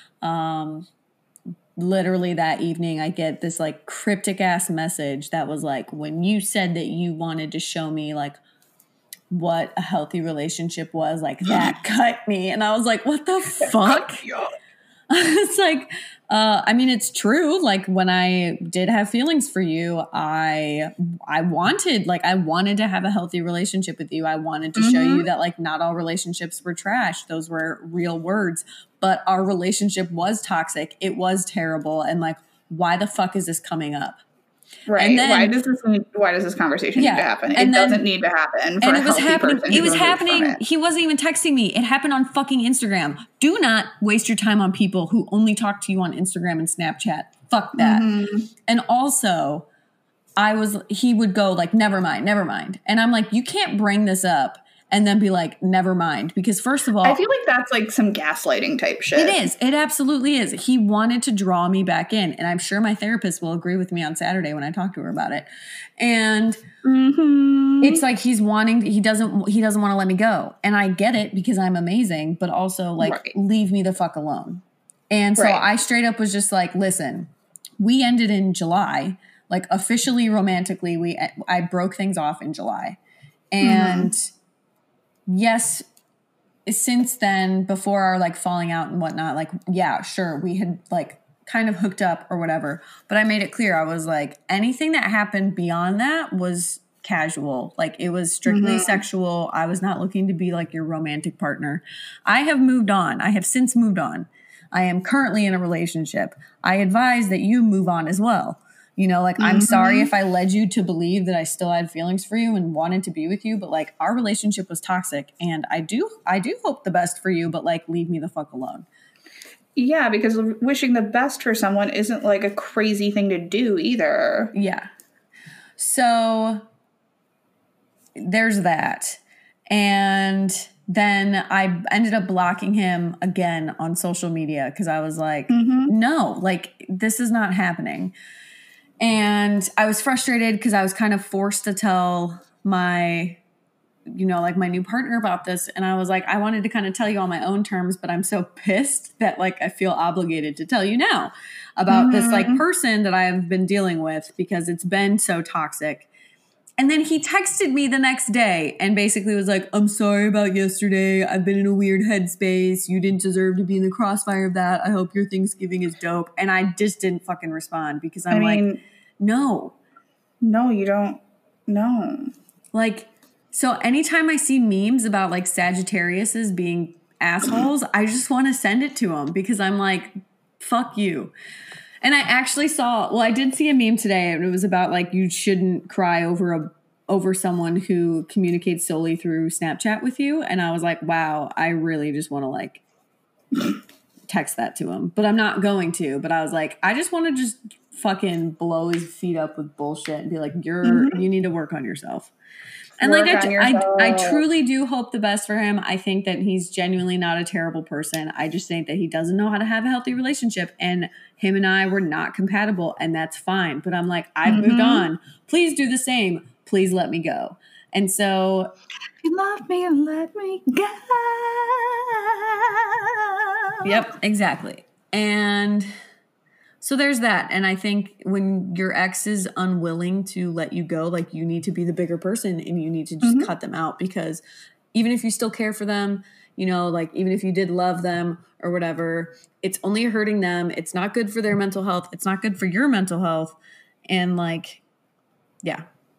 um, literally that evening I get this like cryptic ass message that was like, when you said that you wanted to show me like what a healthy relationship was, like that cut me. And I was like, what the fuck? It's like, uh, I mean, it's true. Like when I did have feelings for you, I, I wanted, like, I wanted to have a healthy relationship with you. I wanted to mm-hmm. show you that like not all relationships were trash. Those were real words, but our relationship was toxic. It was terrible. And like, why the fuck is this coming up? Right. Then, why does this need, why does this conversation yeah, need to happen? It then, doesn't need to happen for and a it was healthy happening. person It was it. happening. He wasn't even texting me. It happened on fucking Instagram. Do not waste your time on people who only talk to you on Instagram and Snapchat. Fuck that. Mm-hmm. And also, I was, he would go like, never mind, never mind. And I'm like, you can't bring this up and then be like, never mind. Because first of all, I feel like that's like some gaslighting type shit. It is. It absolutely is. He wanted to draw me back in. And I'm sure my therapist will agree with me on Saturday when I talk to her about it. And mm-hmm. it's like he's wanting, he doesn't, he doesn't want to let me go. And I get it because I'm amazing, but also like, right. leave me the fuck alone. And so right. I straight up was just like, listen, we ended in July, like officially romantically, we, I broke things off in July. And mm-hmm. yes, since then, before our like falling out and whatnot, like, yeah, sure, we had like kind of hooked up or whatever. But I made it clear. I was like, anything that happened beyond that was casual. Like it was strictly mm-hmm. sexual. I was not looking to be like your romantic partner. I have moved on. I have since moved on. I am currently in a relationship. I advise that you move on as well. You know, like, mm-hmm. I'm sorry if I led you to believe that I still had feelings for you and wanted to be with you, but like our relationship was toxic and I do, I do hope the best for you, but like, leave me the fuck alone. Yeah. Because wishing the best for someone isn't like a crazy thing to do either. Yeah. So there's that. And then I ended up blocking him again on social media because I was like, mm-hmm. no, like this is not happening. And I was frustrated because I was kind of forced to tell my, you know, like my new partner about this. And I was like, I wanted to kind of tell you on my own terms, but I'm so pissed that like I feel obligated to tell you now about mm-hmm. this like person that I have been dealing with because it's been so toxic. And then he texted me the next day and basically was like, I'm sorry about yesterday. I've been in a weird headspace. You didn't deserve to be in the crossfire of that. I hope your Thanksgiving is dope. And I just didn't fucking respond because I'm I mean, like, no. No, you don't. No. Like, so anytime I see memes about like Sagittariuses being assholes, I just want to send it to them because I'm like, fuck you. And I actually saw, well, I did see a meme today and it was about like, you shouldn't cry over a, over someone who communicates solely through Snapchat with you. And I was like, wow, I really just want to like text that to him, but I'm not going to, but I was like, I just want to just fucking blow his feet up with bullshit and be like, you're, mm-hmm. you need to work on yourself. And work like, I, I, I truly do hope the best for him. I think that he's genuinely not a terrible person. I just think that he doesn't know how to have a healthy relationship and him and I were not compatible and that's fine. But I'm like, I've mm-hmm. moved on. Please do the same. please let me go. And so, if you love me, let me go. Yep, exactly. And so there's that. And I think when your ex is unwilling to let you go, like you need to be the bigger person and you need to just mm-hmm. cut them out, because even if you still care for them, you know, like even if you did love them or whatever, it's only hurting them. It's not good for their mental health. It's not good for your mental health. And like, yeah.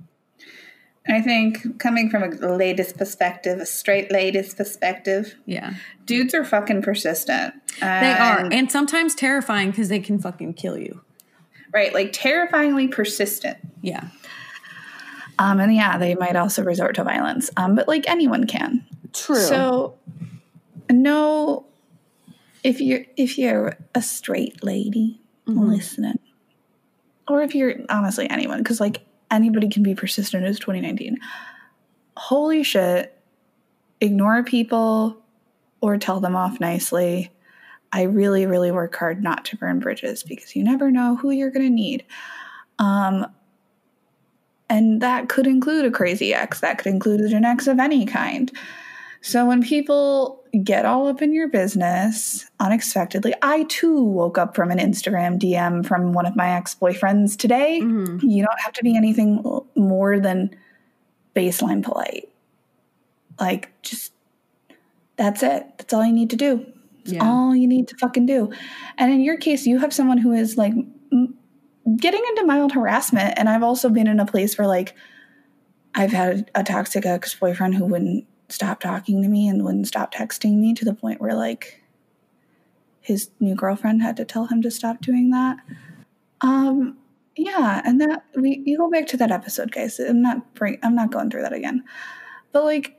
I think coming from a lady's perspective, a straight lady's perspective, yeah, dudes are fucking persistent. They are. And sometimes terrifying because they can fucking kill you. Right. Like terrifyingly persistent. Yeah. Um, and yeah, they might also resort to violence. Um, but like anyone can. True. So no, if you're, if you're a straight lady mm-hmm. listening, or if you're honestly anyone, because like anybody can be persistent. It's twenty nineteen. Holy shit. Ignore people or tell them off nicely. I really, really work hard not to burn bridges because you never know who you're going to need. Um, and that could include a crazy ex. That could include an ex of any kind. So when people get all up in your business unexpectedly, I too woke up from an Instagram D M from one of my ex-boyfriends today. Mm-hmm. You don't have to be anything more than baseline polite. Like, just, that's it. That's all you need to do. That's yeah. all you need to fucking do. And in your case, you have someone who is like m- getting into mild harassment. And I've also been in a place where like I've had a toxic ex-boyfriend who wouldn't stop talking to me and wouldn't stop texting me, to the point where like his new girlfriend had to tell him to stop doing that. Um, yeah. And that we, you go back to that episode, guys. I'm not bring, I'm not going through that again, but like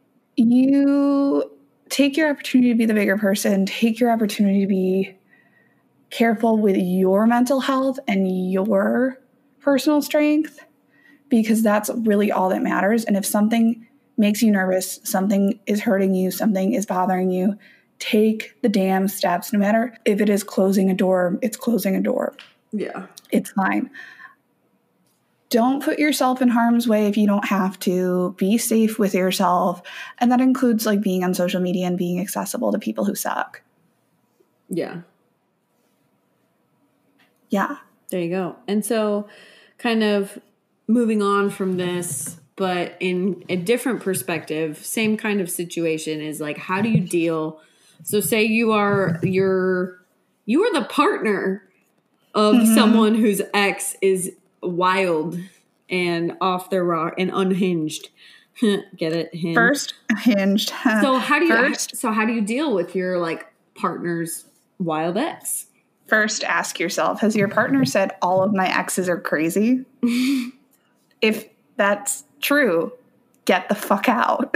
you take your opportunity to be the bigger person, take your opportunity to be careful with your mental health and your personal strength, because that's really all that matters. And if something makes you nervous, something is hurting you, something is bothering you, take the damn steps. No matter if it is closing a door, it's closing a door. Yeah. It's fine. Don't put yourself in harm's way if you don't have to. Be safe with yourself. And that includes like being on social media and being accessible to people who suck. Yeah. Yeah. There you go. And so kind of moving on from this, but in a different perspective, same kind of situation is like, how do you deal? So say you are, you're, you are the partner of mm-hmm. someone whose ex is wild and off their rock and unhinged. Get it? Hinged. First hinged. So how do you, First, so how do you deal with your like partner's wild ex? First, ask yourself, has your partner said all of my exes are crazy? If that's true, get the fuck out.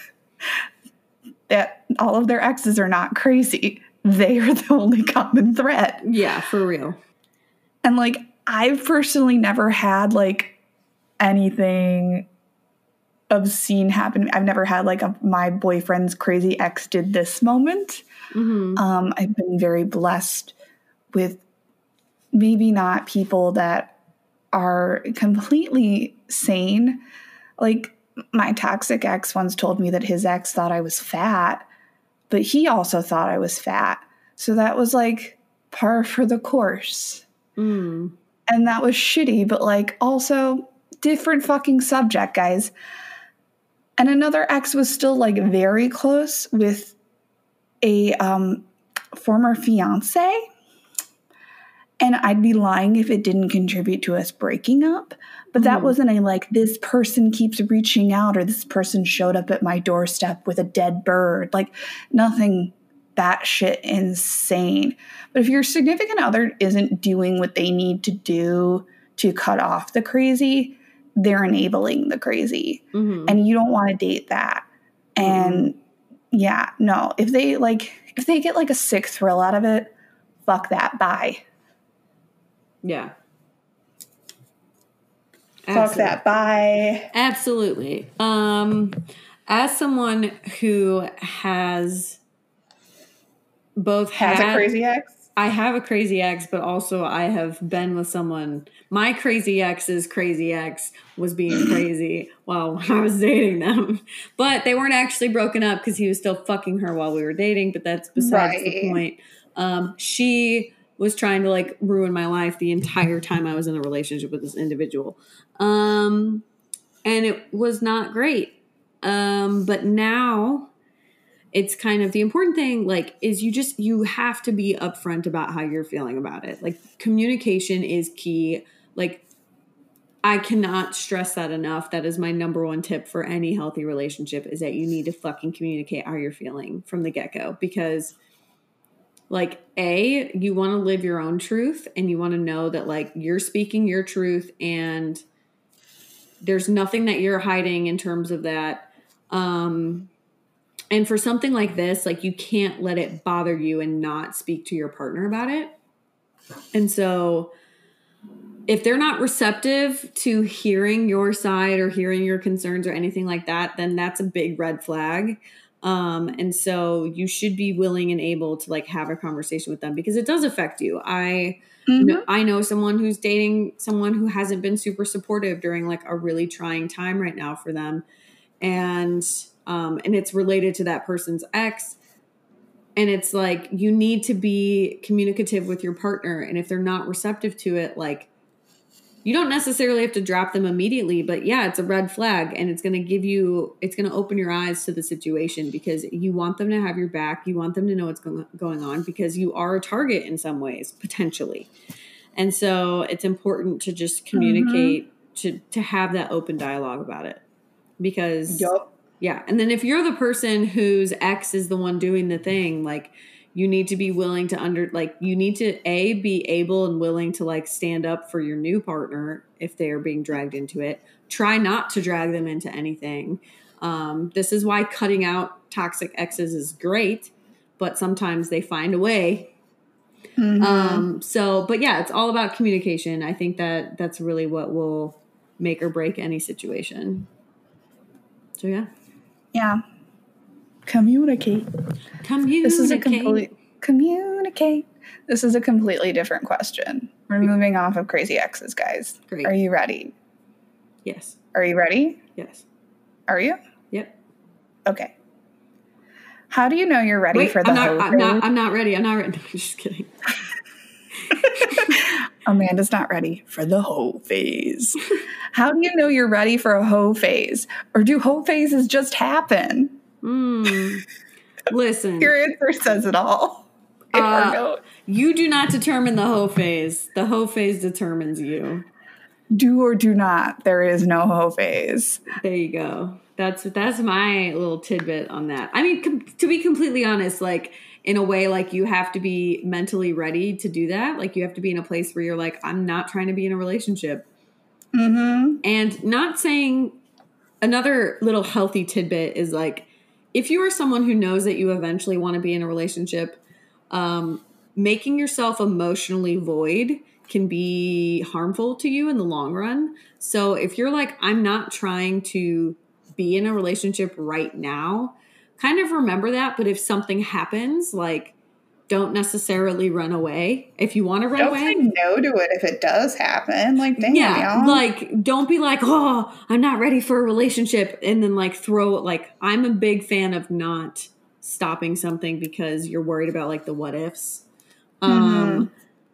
That all of their exes are not crazy. They are the only common thread. Yeah, for real. And like, I've personally never had like anything obscene happen. I've never had like a my boyfriend's crazy ex did this moment. Mm-hmm. Um, I've been very blessed with maybe not people that are completely sane. Like my toxic ex once told me that his ex thought I was fat, but he also thought I was fat. So that was like par for the course. Mm. And that was shitty, but like also different fucking subject, guys. And another ex was still like very close with a um, former fiance. And I'd be lying if it didn't contribute to us breaking up. But that mm. wasn't a like, this person keeps reaching out or this person showed up at my doorstep with a dead bird. Like nothing batshit insane. But if your significant other isn't doing what they need to do to cut off the crazy, they're enabling the crazy. Mm-hmm. And you don't want to date that. And mm-hmm. yeah, no, if they like, if they get like a sick thrill out of it, fuck that. Bye. Yeah. Fuck Absolutely. that. Bye. Absolutely. Um, as someone who has both has had, a crazy ex, I have a crazy ex, but also I have been with someone. My crazy ex's crazy ex was being crazy while I was dating them. But they weren't actually broken up because he was still fucking her while we were dating. But that's besides right. the point. Um, she was trying to like ruin my life the entire time I was in a relationship with this individual. Um, and it was not great. Um, but now... It's kind of the important thing, like, is you just, you have to be upfront about how you're feeling about it. Like, communication is key. Like, I cannot stress that enough. That is my number one tip for any healthy relationship, is that you need to fucking communicate how you're feeling from the get-go. Because, like, A, you want to live your own truth, and you want to know that, like, you're speaking your truth, and there's nothing that you're hiding in terms of that. Um... And for something like this, like, you can't let it bother you and not speak to your partner about it. And so if they're not receptive to hearing your side or hearing your concerns or anything like that, then that's a big red flag. Um, and so you should be willing and able to like have a conversation with them, because it does affect you. I mm-hmm. know, I know someone who's dating someone who hasn't been super supportive during like a really trying time right now for them. And Um, and it's related to that person's ex. And it's like, you need to be communicative with your partner. And if they're not receptive to it, like, you don't necessarily have to drop them immediately, but yeah, it's a red flag, and it's going to give you, it's going to open your eyes to the situation, because you want them to have your back. You want them to know what's going, going on, because you are a target in some ways, potentially. And so it's important to just communicate, mm-hmm. to, to have that open dialogue about it, because yep. Yeah. And then if you're the person whose ex is the one doing the thing, like, you need to be willing to under, like, you need to A, be able and willing to like stand up for your new partner if they are being dragged into it. Try not to drag them into anything. Um, this is why cutting out toxic exes is great, but sometimes they find a way. Mm-hmm. Um, so, but yeah, it's all about communication. I think that that's really what will make or break any situation. So yeah. Yeah. Communicate. Communicate. This is a complete communicate. This is a completely different question. We're moving off of crazy exes, guys. Great. Are you ready? Yes. Are you ready? Yes. Are you? Yep. Okay. How do you know you're ready Wait, for the I'm not, hoe I'm phase? not, I'm not ready. I'm not ready. I'm just kidding. Amanda's not ready for the hoe phase. How do you know you're ready for a hoe phase? Or do hoe phases just happen? Mm. Listen. Your answer says it all. Uh, you do not determine the hoe phase. The hoe phase determines you. Do or do not. There is no hoe phase. There you go. That's that's my little tidbit on that. I mean, com- to be completely honest, like, in a way, like, you have to be mentally ready to do that. Like, you have to be in a place where you're like, I'm not trying to be in a relationship. Mm-hmm. And not saying, another little healthy tidbit is like, if you are someone who knows that you eventually want to be in a relationship, um, making yourself emotionally void can be harmful to you in the long run. So if you're like, I'm not trying to be in a relationship right now, kind of remember that. But if something happens, like, don't necessarily run away. If you want to run don't away. Don't say no to it if it does happen. Like, damn. Yeah, like, don't be like, oh, I'm not ready for a relationship. And then, like, throw it. Like, I'm a big fan of not stopping something because you're worried about, like, the what ifs. Mm-hmm. Um,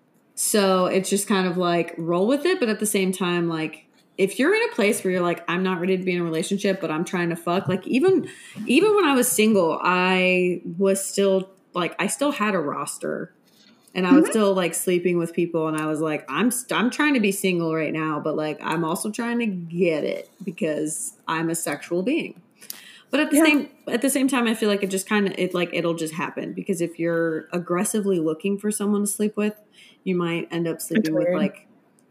so it's just kind of like, roll with it. But at the same time, like, if you're in a place where you're like, I'm not ready to be in a relationship, but I'm trying to fuck. Like, even, even when I was single, I was still, like, I still had a roster, and I was mm-hmm. still like sleeping with people. And I was like, I'm, st- I'm trying to be single right now, but like, I'm also trying to get it because I'm a sexual being. But at the yeah. same, at the same time, I feel like it just kind of, it like, it'll just happen, because if you're aggressively looking for someone to sleep with, you might end up sleeping with like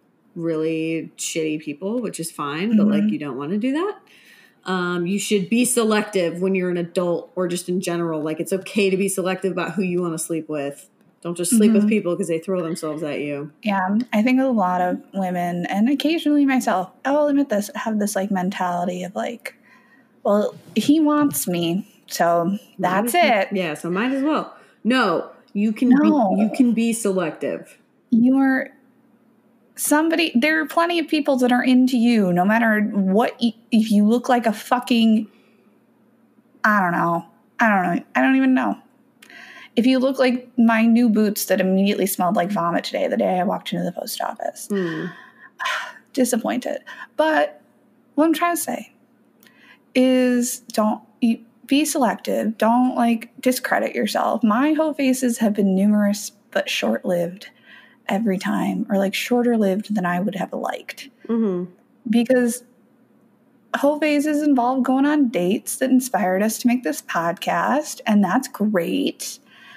really shitty people, which is fine, mm-hmm. but like, you don't want to do that. Um, you should be selective when you're an adult, or just in general. Like, it's okay to be selective about who you want to sleep with. Don't just sleep mm-hmm. with people because they throw themselves at you. Yeah, I think a lot of women, and occasionally myself, I'll admit this, have this like mentality of like, well, he wants me, so that's might it. Yeah, so might as well. No, You can No. be, you can be selective. You're somebody, there are plenty of people that are into you, no matter what, if you look like a fucking, I don't know. I don't know. I don't even know. If you look like my new boots that immediately smelled like vomit today, the day I walked into the post office. Mm. Disappointed. But what I'm trying to say is don't be selective. Don't like discredit yourself. My whole faces have been numerous but short-lived every time, or like shorter lived than I would have liked. Mm-hmm. Because whole phases involve going on dates that inspired us to make this podcast, and that's great.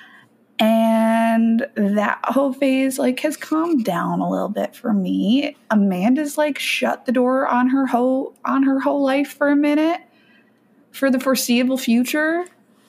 And that whole phase like has calmed down a little bit for me. Amanda's like shut the door on her whole on her whole life for a minute, for the foreseeable future.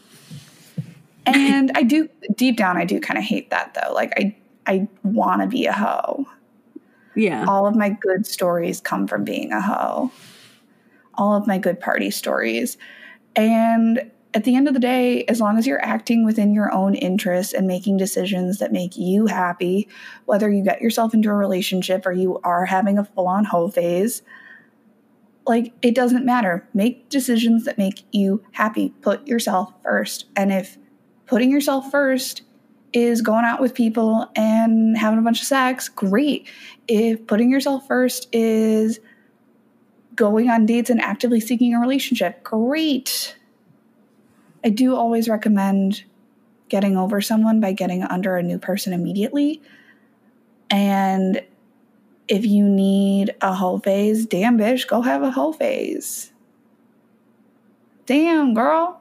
And I do, deep down, I do kind of hate that though. Like I, I want to be a hoe. Yeah. All of my good stories come from being a hoe. All of my good party stories. And at the end of the day, as long as you're acting within your own interests and making decisions that make you happy, whether you get yourself into a relationship or you are having a full-on hoe phase, like, it doesn't matter. Make decisions that make you happy. Put yourself first. And if putting yourself first is going out with people and having a bunch of sex, great. If putting yourself first is going on dates and actively seeking a relationship, great. I do always recommend getting over someone by getting under a new person immediately. And if you need a hoe phase, damn bitch, go have a hoe phase. Damn, girl.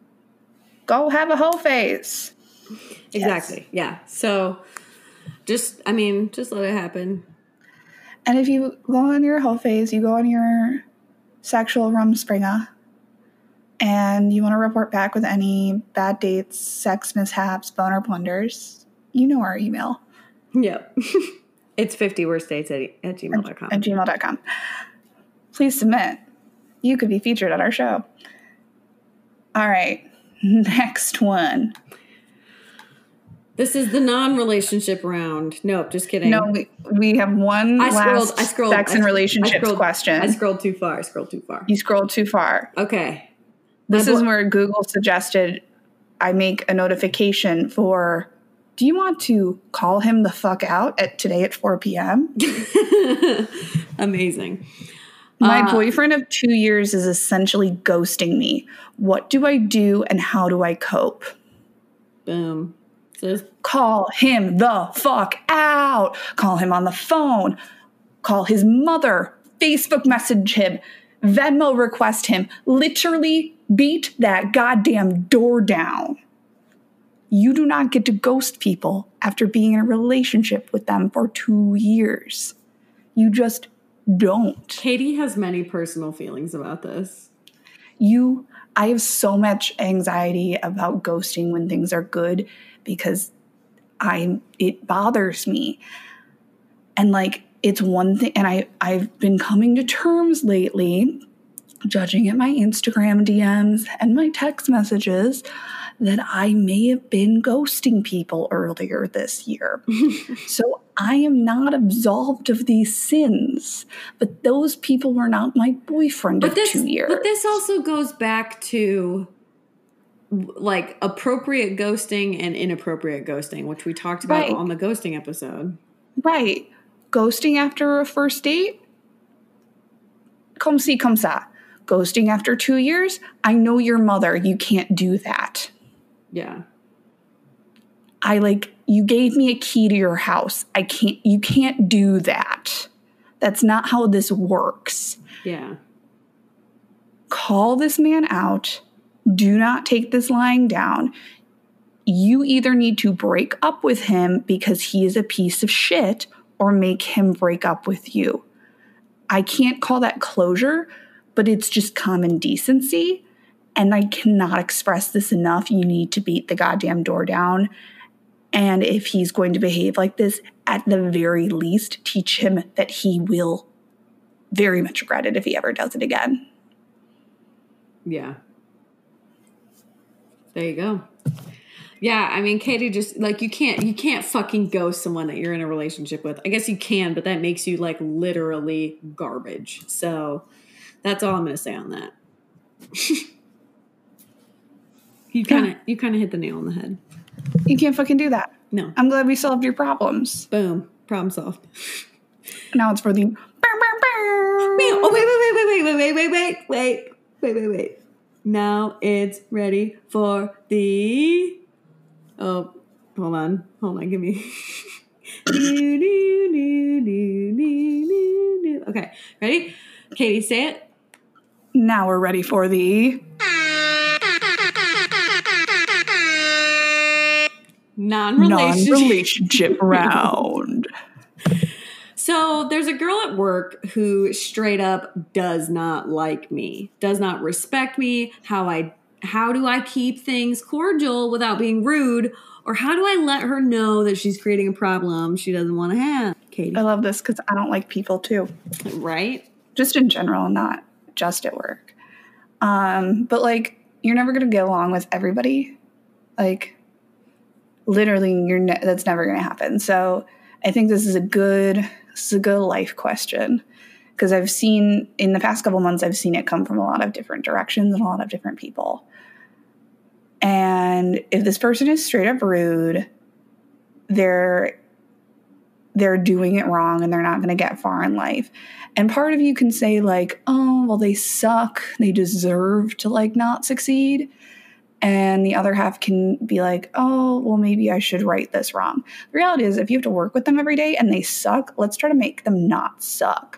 Go have a hoe phase. Exactly. Yes. Yeah. So just, I mean, just let it happen. And if you go on your hoe phase, you go on your sexual rumspringa, and you want to report back with any bad dates, sex mishaps, boner blunders, you know our email. Yep. It's fifty worst dates at, at gmail dot com. At, at gmail dot com. Please submit. You could be featured on our show. All right. Next one. This is the non-relationship round. Nope, just kidding. No, we, we have one I scrolled, last I scrolled, sex and I, relationships I scrolled, question. I scrolled too far. I scrolled too far. You scrolled too far. Okay. This is where Google suggested I make a notification for, do you want to call him the fuck out at today at four p.m.? Amazing. My uh, boyfriend of two years is essentially ghosting me. What do I do and how do I cope? Boom. So call him the fuck out. Call him on the phone. Call his mother. Facebook message him. Venmo request him. Literally beat that goddamn door down. You do not get to ghost people after being in a relationship with them for two years. You just don't. Katie has many personal feelings about this. You, I have so much anxiety about ghosting when things are good because I, it bothers me. And like, it's one thing, and I, I've been coming to terms lately, judging at my Instagram D Ms and my text messages, that I may have been ghosting people earlier this year. So I am not absolved of these sins, but those people were not my boyfriend but of this, two years. But this also goes back to like appropriate ghosting and inappropriate ghosting, which we talked about right. on the ghosting episode. Right. Ghosting after a first date? Comme ci, comme ça. Ghosting after two years? I know your mother. You can't do that. Yeah. I like, you gave me a key to your house. I can't, you can't do that. That's not how this works. Yeah. Call this man out. Do not take this lying down. You either need to break up with him because he is a piece of shit or make him break up with you. I can't call that closure, but it's just common decency. And I cannot express this enough. You need to beat the goddamn door down. And if he's going to behave like this, at the very least, teach him that he will very much regret it if he ever does it again. Yeah. There you go. Yeah, I mean, Katie just like you can't you can't fucking ghost someone that you're in a relationship with. I guess you can, but that makes you like literally garbage. So that's all I'm going to say on that. you kind of yeah. you kind of hit the nail on the head. You can't fucking do that. No. I'm glad we solved your problems. Boom, problem solved. Now it's for the. Oh wait wait wait wait wait wait wait wait wait wait wait wait. Now it's ready for the. Oh, hold on. Hold on. Give me. do, do, do, do, do, do. Okay. Ready? Katie, say it. Now we're ready for the. Non-relationship, Non-relationship round. So there's a girl at work who straight up does not like me, does not respect me, how I How do I keep things cordial without being rude? Or how do I let her know that she's creating a problem she doesn't want to have? Katie. I love this because I don't like people too. Right? Just in general, not just at work. Um, but like, you're never going to get along with everybody. Like, literally, you're ne- that's never going to happen. So I think this is a good, this is a good life question. Because I've seen, in the past couple months, I've seen it come from a lot of different directions and a lot of different people. And if this person is straight up rude, they're they're doing it wrong and they're not going to get far in life. And part of you can say like, oh, well, they suck. They deserve to like not succeed. And the other half can be like, oh, well, maybe I should right this wrong. The reality is if you have to work with them every day and they suck, let's try to make them not suck.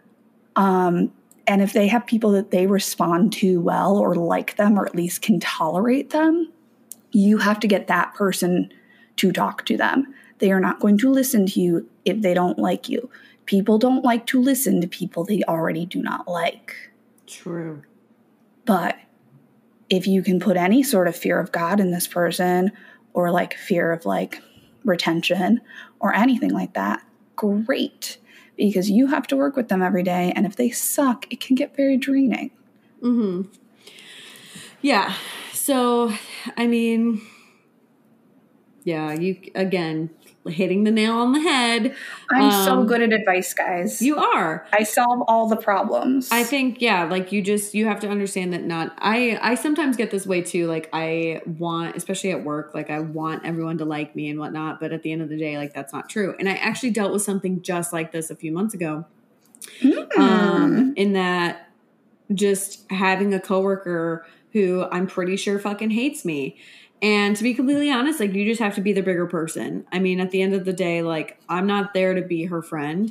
Um, and if they have people that they respond to well or like them or at least can tolerate them, you have to get that person to talk to them. They are not going to listen to you if they don't like you. People don't like to listen to people they already do not like. True. But if you can put any sort of fear of God in this person or like fear of like retention or anything like that, great. Because you have to work with them every day. And if they suck, it can get very draining. Mm-hmm. Yeah. So, I mean, yeah, you, again, hitting the nail on the head. I'm um, so good at advice, guys. You are. I solve all the problems. I think, yeah, like you just, you have to understand that not, I, I sometimes get this way too. Like I want, especially at work, like I want everyone to like me and whatnot. But at the end of the day, like that's not true. And I actually dealt with something just like this a few months ago. Mm. Um, in that just having a coworker who I'm pretty sure fucking hates me. And to be completely honest, like you just have to be the bigger person. I mean, at the end of the day, like I'm not there to be her friend.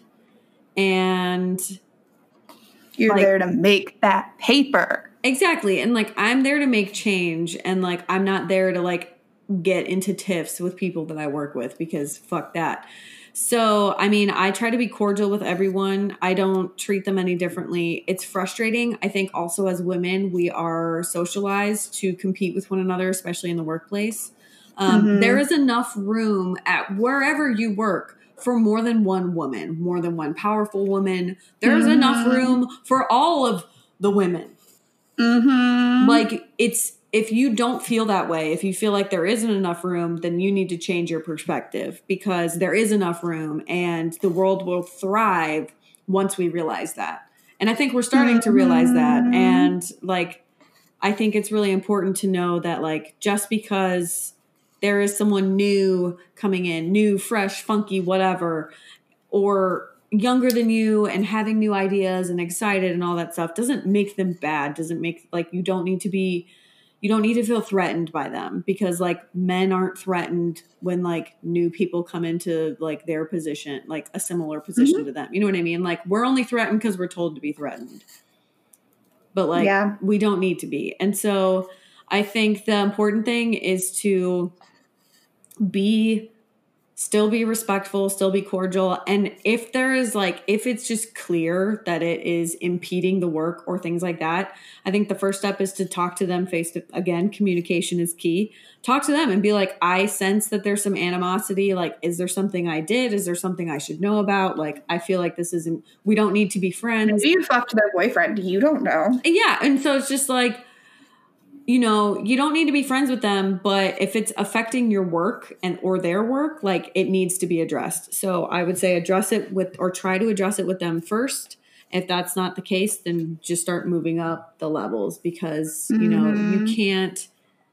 And you're like, there to make that paper. Exactly. And like I'm there to make change. And like I'm not there to like get into tiffs with people that I work with because fuck that. So, I mean, I try to be cordial with everyone. I don't treat them any differently. It's frustrating. I think also as women, we are socialized to compete with one another, especially in the workplace. Um, mm-hmm. There is enough room at wherever you work for more than one woman, more than one powerful woman. There's mm-hmm. enough room for all of the women. Mm-hmm. Like it's, if you don't feel that way, if you feel like there isn't enough room, then you need to change your perspective because there is enough room and the world will thrive once we realize that. And I think we're starting mm-hmm. to realize that. And like, I think it's really important to know that like, just because there is someone new coming in, new, fresh, funky, whatever, or younger than you and having new ideas and excited and all that stuff doesn't make them bad. Doesn't make like, you don't need to be You don't need to feel threatened by them because like men aren't threatened when like new people come into like their position, like a similar position mm-hmm. to them. You know what I mean? Like we're only threatened because we're told to be threatened, but like yeah. we don't need to be. And so I think the important thing is to be still be respectful, still be cordial. And if there is like, if it's just clear that it is impeding the work or things like that, I think the first step is to talk to them face to, again, communication is key. Talk to them and be like, I sense that there's some animosity. Like, is there something I did? Is there something I should know about? Like, I feel like this isn't, we don't need to be friends. Maybe you fucked their boyfriend. You don't know. Yeah. And so it's just like, you know, you don't need to be friends with them, but if it's affecting your work and or their work, like it needs to be addressed. So I would say address it with, or try to address it with them first. If that's not the case, then just start moving up the levels because, you know, mm-hmm. you can't,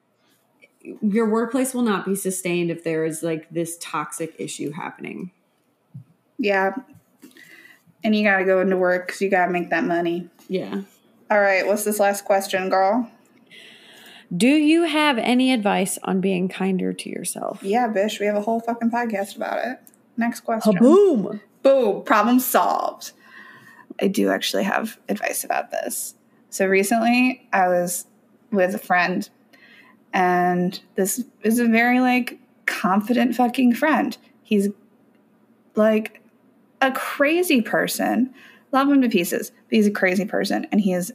your workplace will not be sustained if there is like this toxic issue happening. Yeah. And you got to go into work because you got to make that money. Yeah. All right. What's this last question, girl? Do you have any advice on being kinder to yourself? Yeah, bish. We have a whole fucking podcast about it. Next question. Boom. Boom. Problem solved. I do actually have advice about this. So recently I was with a friend and this is a very like confident fucking friend. He's like a crazy person. Love him to pieces, but he's a crazy person and he has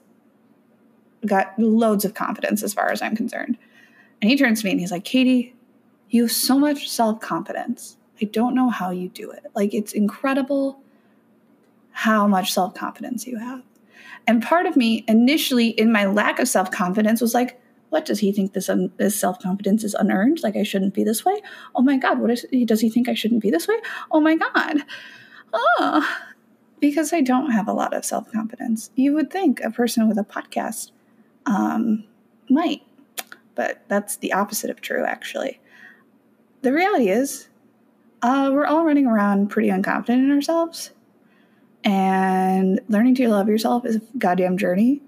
got loads of confidence as far as I'm concerned. And he turns to me and he's like, Katie, you have so much self-confidence. I don't know how you do it. Like, it's incredible how much self-confidence you have. And part of me initially in my lack of self-confidence was like, what, does he think this, un- this self-confidence is unearned? Like I shouldn't be this way? Oh my God, what is, does he think I shouldn't be this way? Oh my God. Oh, because I don't have a lot of self-confidence. You would think a person with a podcast um, might, but that's the opposite of true, actually. The reality is uh, we're all running around pretty unconfident in ourselves, and learning to love yourself is a goddamn journey.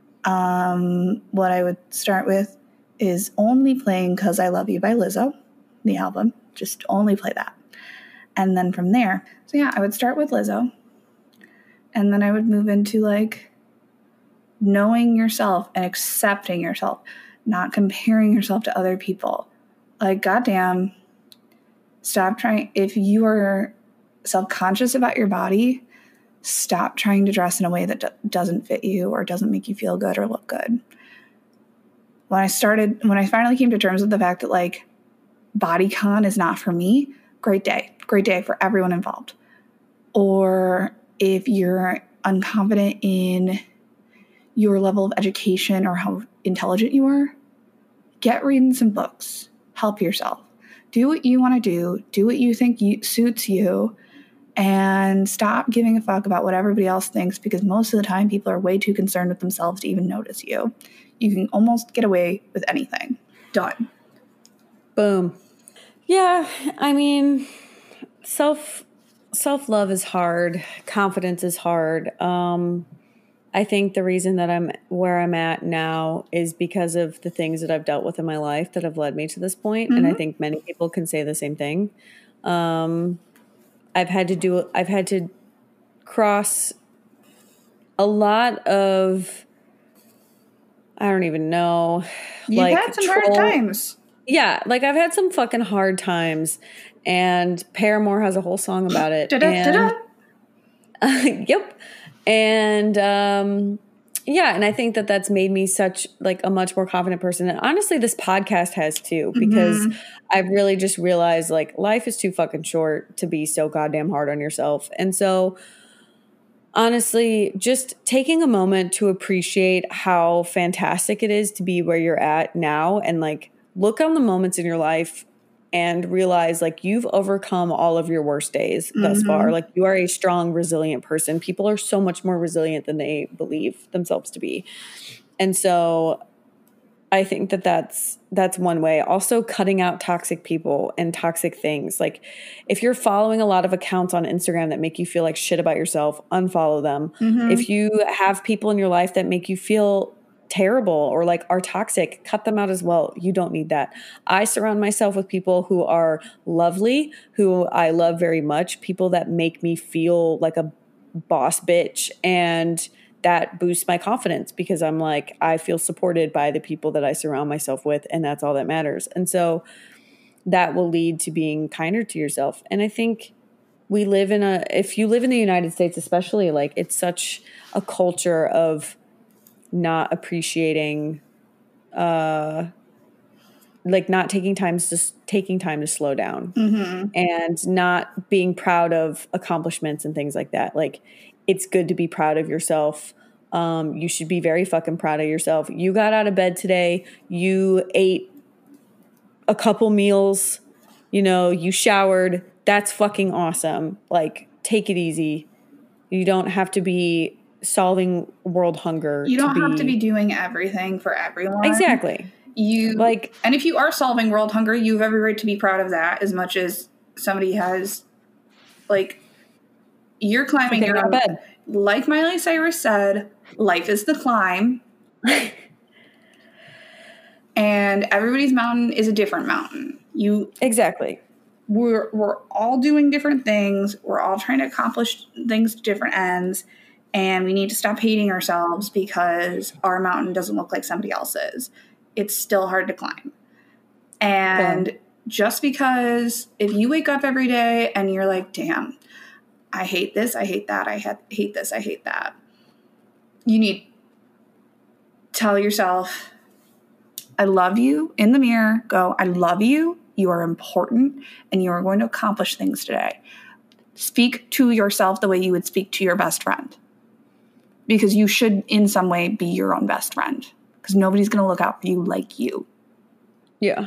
Um, what I would start with is only playing Cause I Love You by Lizzo, the album. Just only play that. And then from there, so yeah, I would start with Lizzo. And then I would move into like knowing yourself and accepting yourself, not comparing yourself to other people. Like, goddamn, stop trying. If you are self-conscious about your body, stop trying to dress in a way that do- doesn't fit you or doesn't make you feel good or look good. When I started, when I finally came to terms with the fact that like bodycon is not for me, great day, great day for everyone involved. Or if you're unconfident in your level of education or how intelligent you are, get reading some books, help yourself. Do what you want to do, do what you think you, suits you, and stop giving a fuck about what everybody else thinks, because most of the time people are way too concerned with themselves to even notice you. You can almost get away with anything. Done. Boom. Yeah, I mean, self self-love is hard. Confidence is hard. Um, I think the reason that I'm where I'm at now is because of the things that I've dealt with in my life that have led me to this point. Mm-hmm. And I think many people can say the same thing. Um, I've had to do, I've had to cross a lot of, I don't even know. You've like had some troll, hard times. Yeah. Like I've had some fucking hard times, and Paramore has a whole song about it. Da-da, and, da-da. Yep. And, um, yeah. And I think that that's made me such like a much more confident person. And honestly, this podcast has too, because mm-hmm. I've really just realized like life is too fucking short to be so goddamn hard on yourself. And so honestly, just taking a moment to appreciate how fantastic it is to be where you're at now, and like look on the moments in your life and realize like you've overcome all of your worst days mm-hmm. thus far. Like you are a strong, resilient person. People are so much more resilient than they believe themselves to be. And so I think that that's, that's one way. Also cutting out toxic people and toxic things. Like if you're following a lot of accounts on Instagram that make you feel like shit about yourself, unfollow them. Mm-hmm. If you have people in your life that make you feel terrible or like are toxic, cut them out as well. You don't need that. I surround myself with people who are lovely, who I love very much, people that make me feel like a boss bitch, and that boosts my confidence because I'm like, I feel supported by the people that I surround myself with, and that's all that matters. And so that will lead to being kinder to yourself. And I think we live in a, if you live in the United States especially, like it's such a culture of not appreciating, uh, like not taking time to taking time to slow down mm-hmm. and not being proud of accomplishments and things like that. Like it's good to be proud of yourself Um, you should be very fucking proud of yourself. You got out of bed today. You ate a couple meals. You know, you showered. That's fucking awesome. Like, take it easy. You don't have to be solving world hunger. You don't to have be, to be doing everything for everyone. Exactly. You like, and if you are solving world hunger, you have every right to be proud of that as much as somebody has, like, you're climbing your own bed. Like Miley Cyrus said, life is the climb. And everybody's mountain is a different mountain. You Exactly. We're we're all doing different things. We're all trying to accomplish things to different ends. And we need to stop hating ourselves because our mountain doesn't look like somebody else's. It's still hard to climb. And yeah. just because if you wake up every day and you're like, damn, I hate this, I hate that, I ha- hate this, I hate that. You need to tell yourself, I love you in the mirror. Go, I love you. You are important and you are going to accomplish things today. Speak to yourself the way you would speak to your best friend. Because you should in some way be your own best friend. Because nobody's going to look out for you like you. Yeah.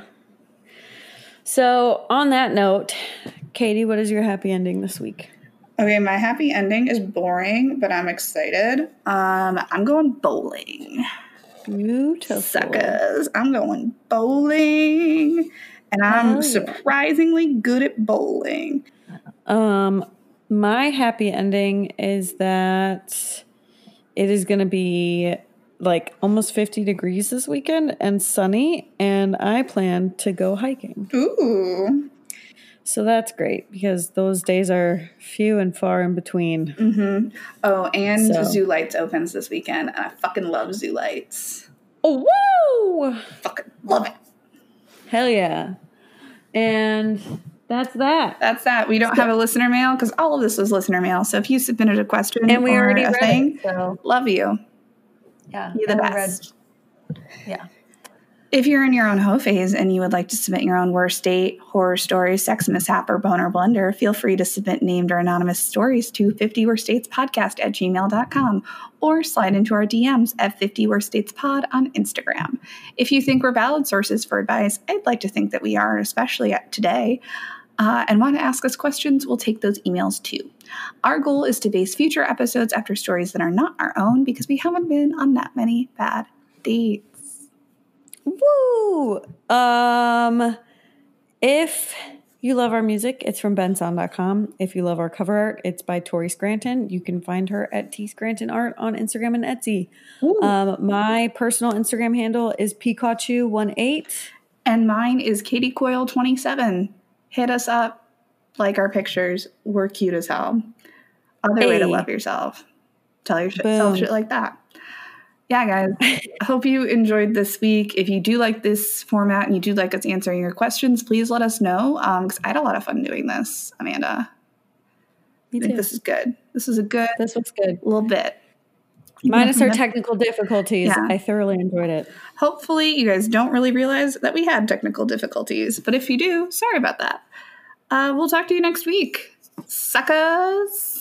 So on that note, Katie, what is your happy ending this week? Okay, my happy ending is boring, but I'm excited. Um, I'm going bowling. Beautiful. Suckers. I'm going bowling. And I'm oh, surprisingly good at bowling. Um, my happy ending is that it is going to be like almost fifty degrees this weekend and sunny, and I plan to go hiking. Ooh. So that's great because those days are few and far in between. Mm-hmm. Oh, and so. Zoo Lights opens this weekend, and I fucking love Zoo Lights. Oh, woo! Fucking love it. Hell yeah. And that's that. That's that. We don't so, have a listener mail because all of this was listener mail. So if you submitted a question and we or already a read thing, it, so. love you. Yeah. You're the best. Read, yeah. If you're in your own hoe phase and you would like to submit your own worst date, horror story, sex mishap, or boner blunder, feel free to submit named or anonymous stories to fifty worst dates podcast at gmail dot com or slide into our D Ms at fifty worst dates pod on Instagram. If you think we're valid sources for advice, I'd like to think that we are, especially today, uh, and want to ask us questions, we'll take those emails too. Our goal is to base future episodes after stories that are not our own because we haven't been on that many bad dates. Woo! Um, if you love our music, it's from ben sound dot com. If you love our cover art, it's by Tori Scranton. You can find her at T Scranton Art on Instagram and Etsy. Um, my personal Instagram handle is Pikachu one eight. And mine is Katie Coyle twenty-seven. Hit us up. Like our pictures. We're cute as hell. Other hey. way to love yourself. Tell yourself shit like that. Yeah, guys, I hope you enjoyed this week. If you do like this format and you do like us answering your questions, please let us know because um, I had a lot of fun doing this, Amanda. Me too. I think this is good. This is a good This was good. little bit. Minus our technical difficulties. Yeah. I thoroughly enjoyed it. Hopefully you guys don't really realize that we had technical difficulties. But if you do, sorry about that. Uh, we'll talk to you next week. Suckers.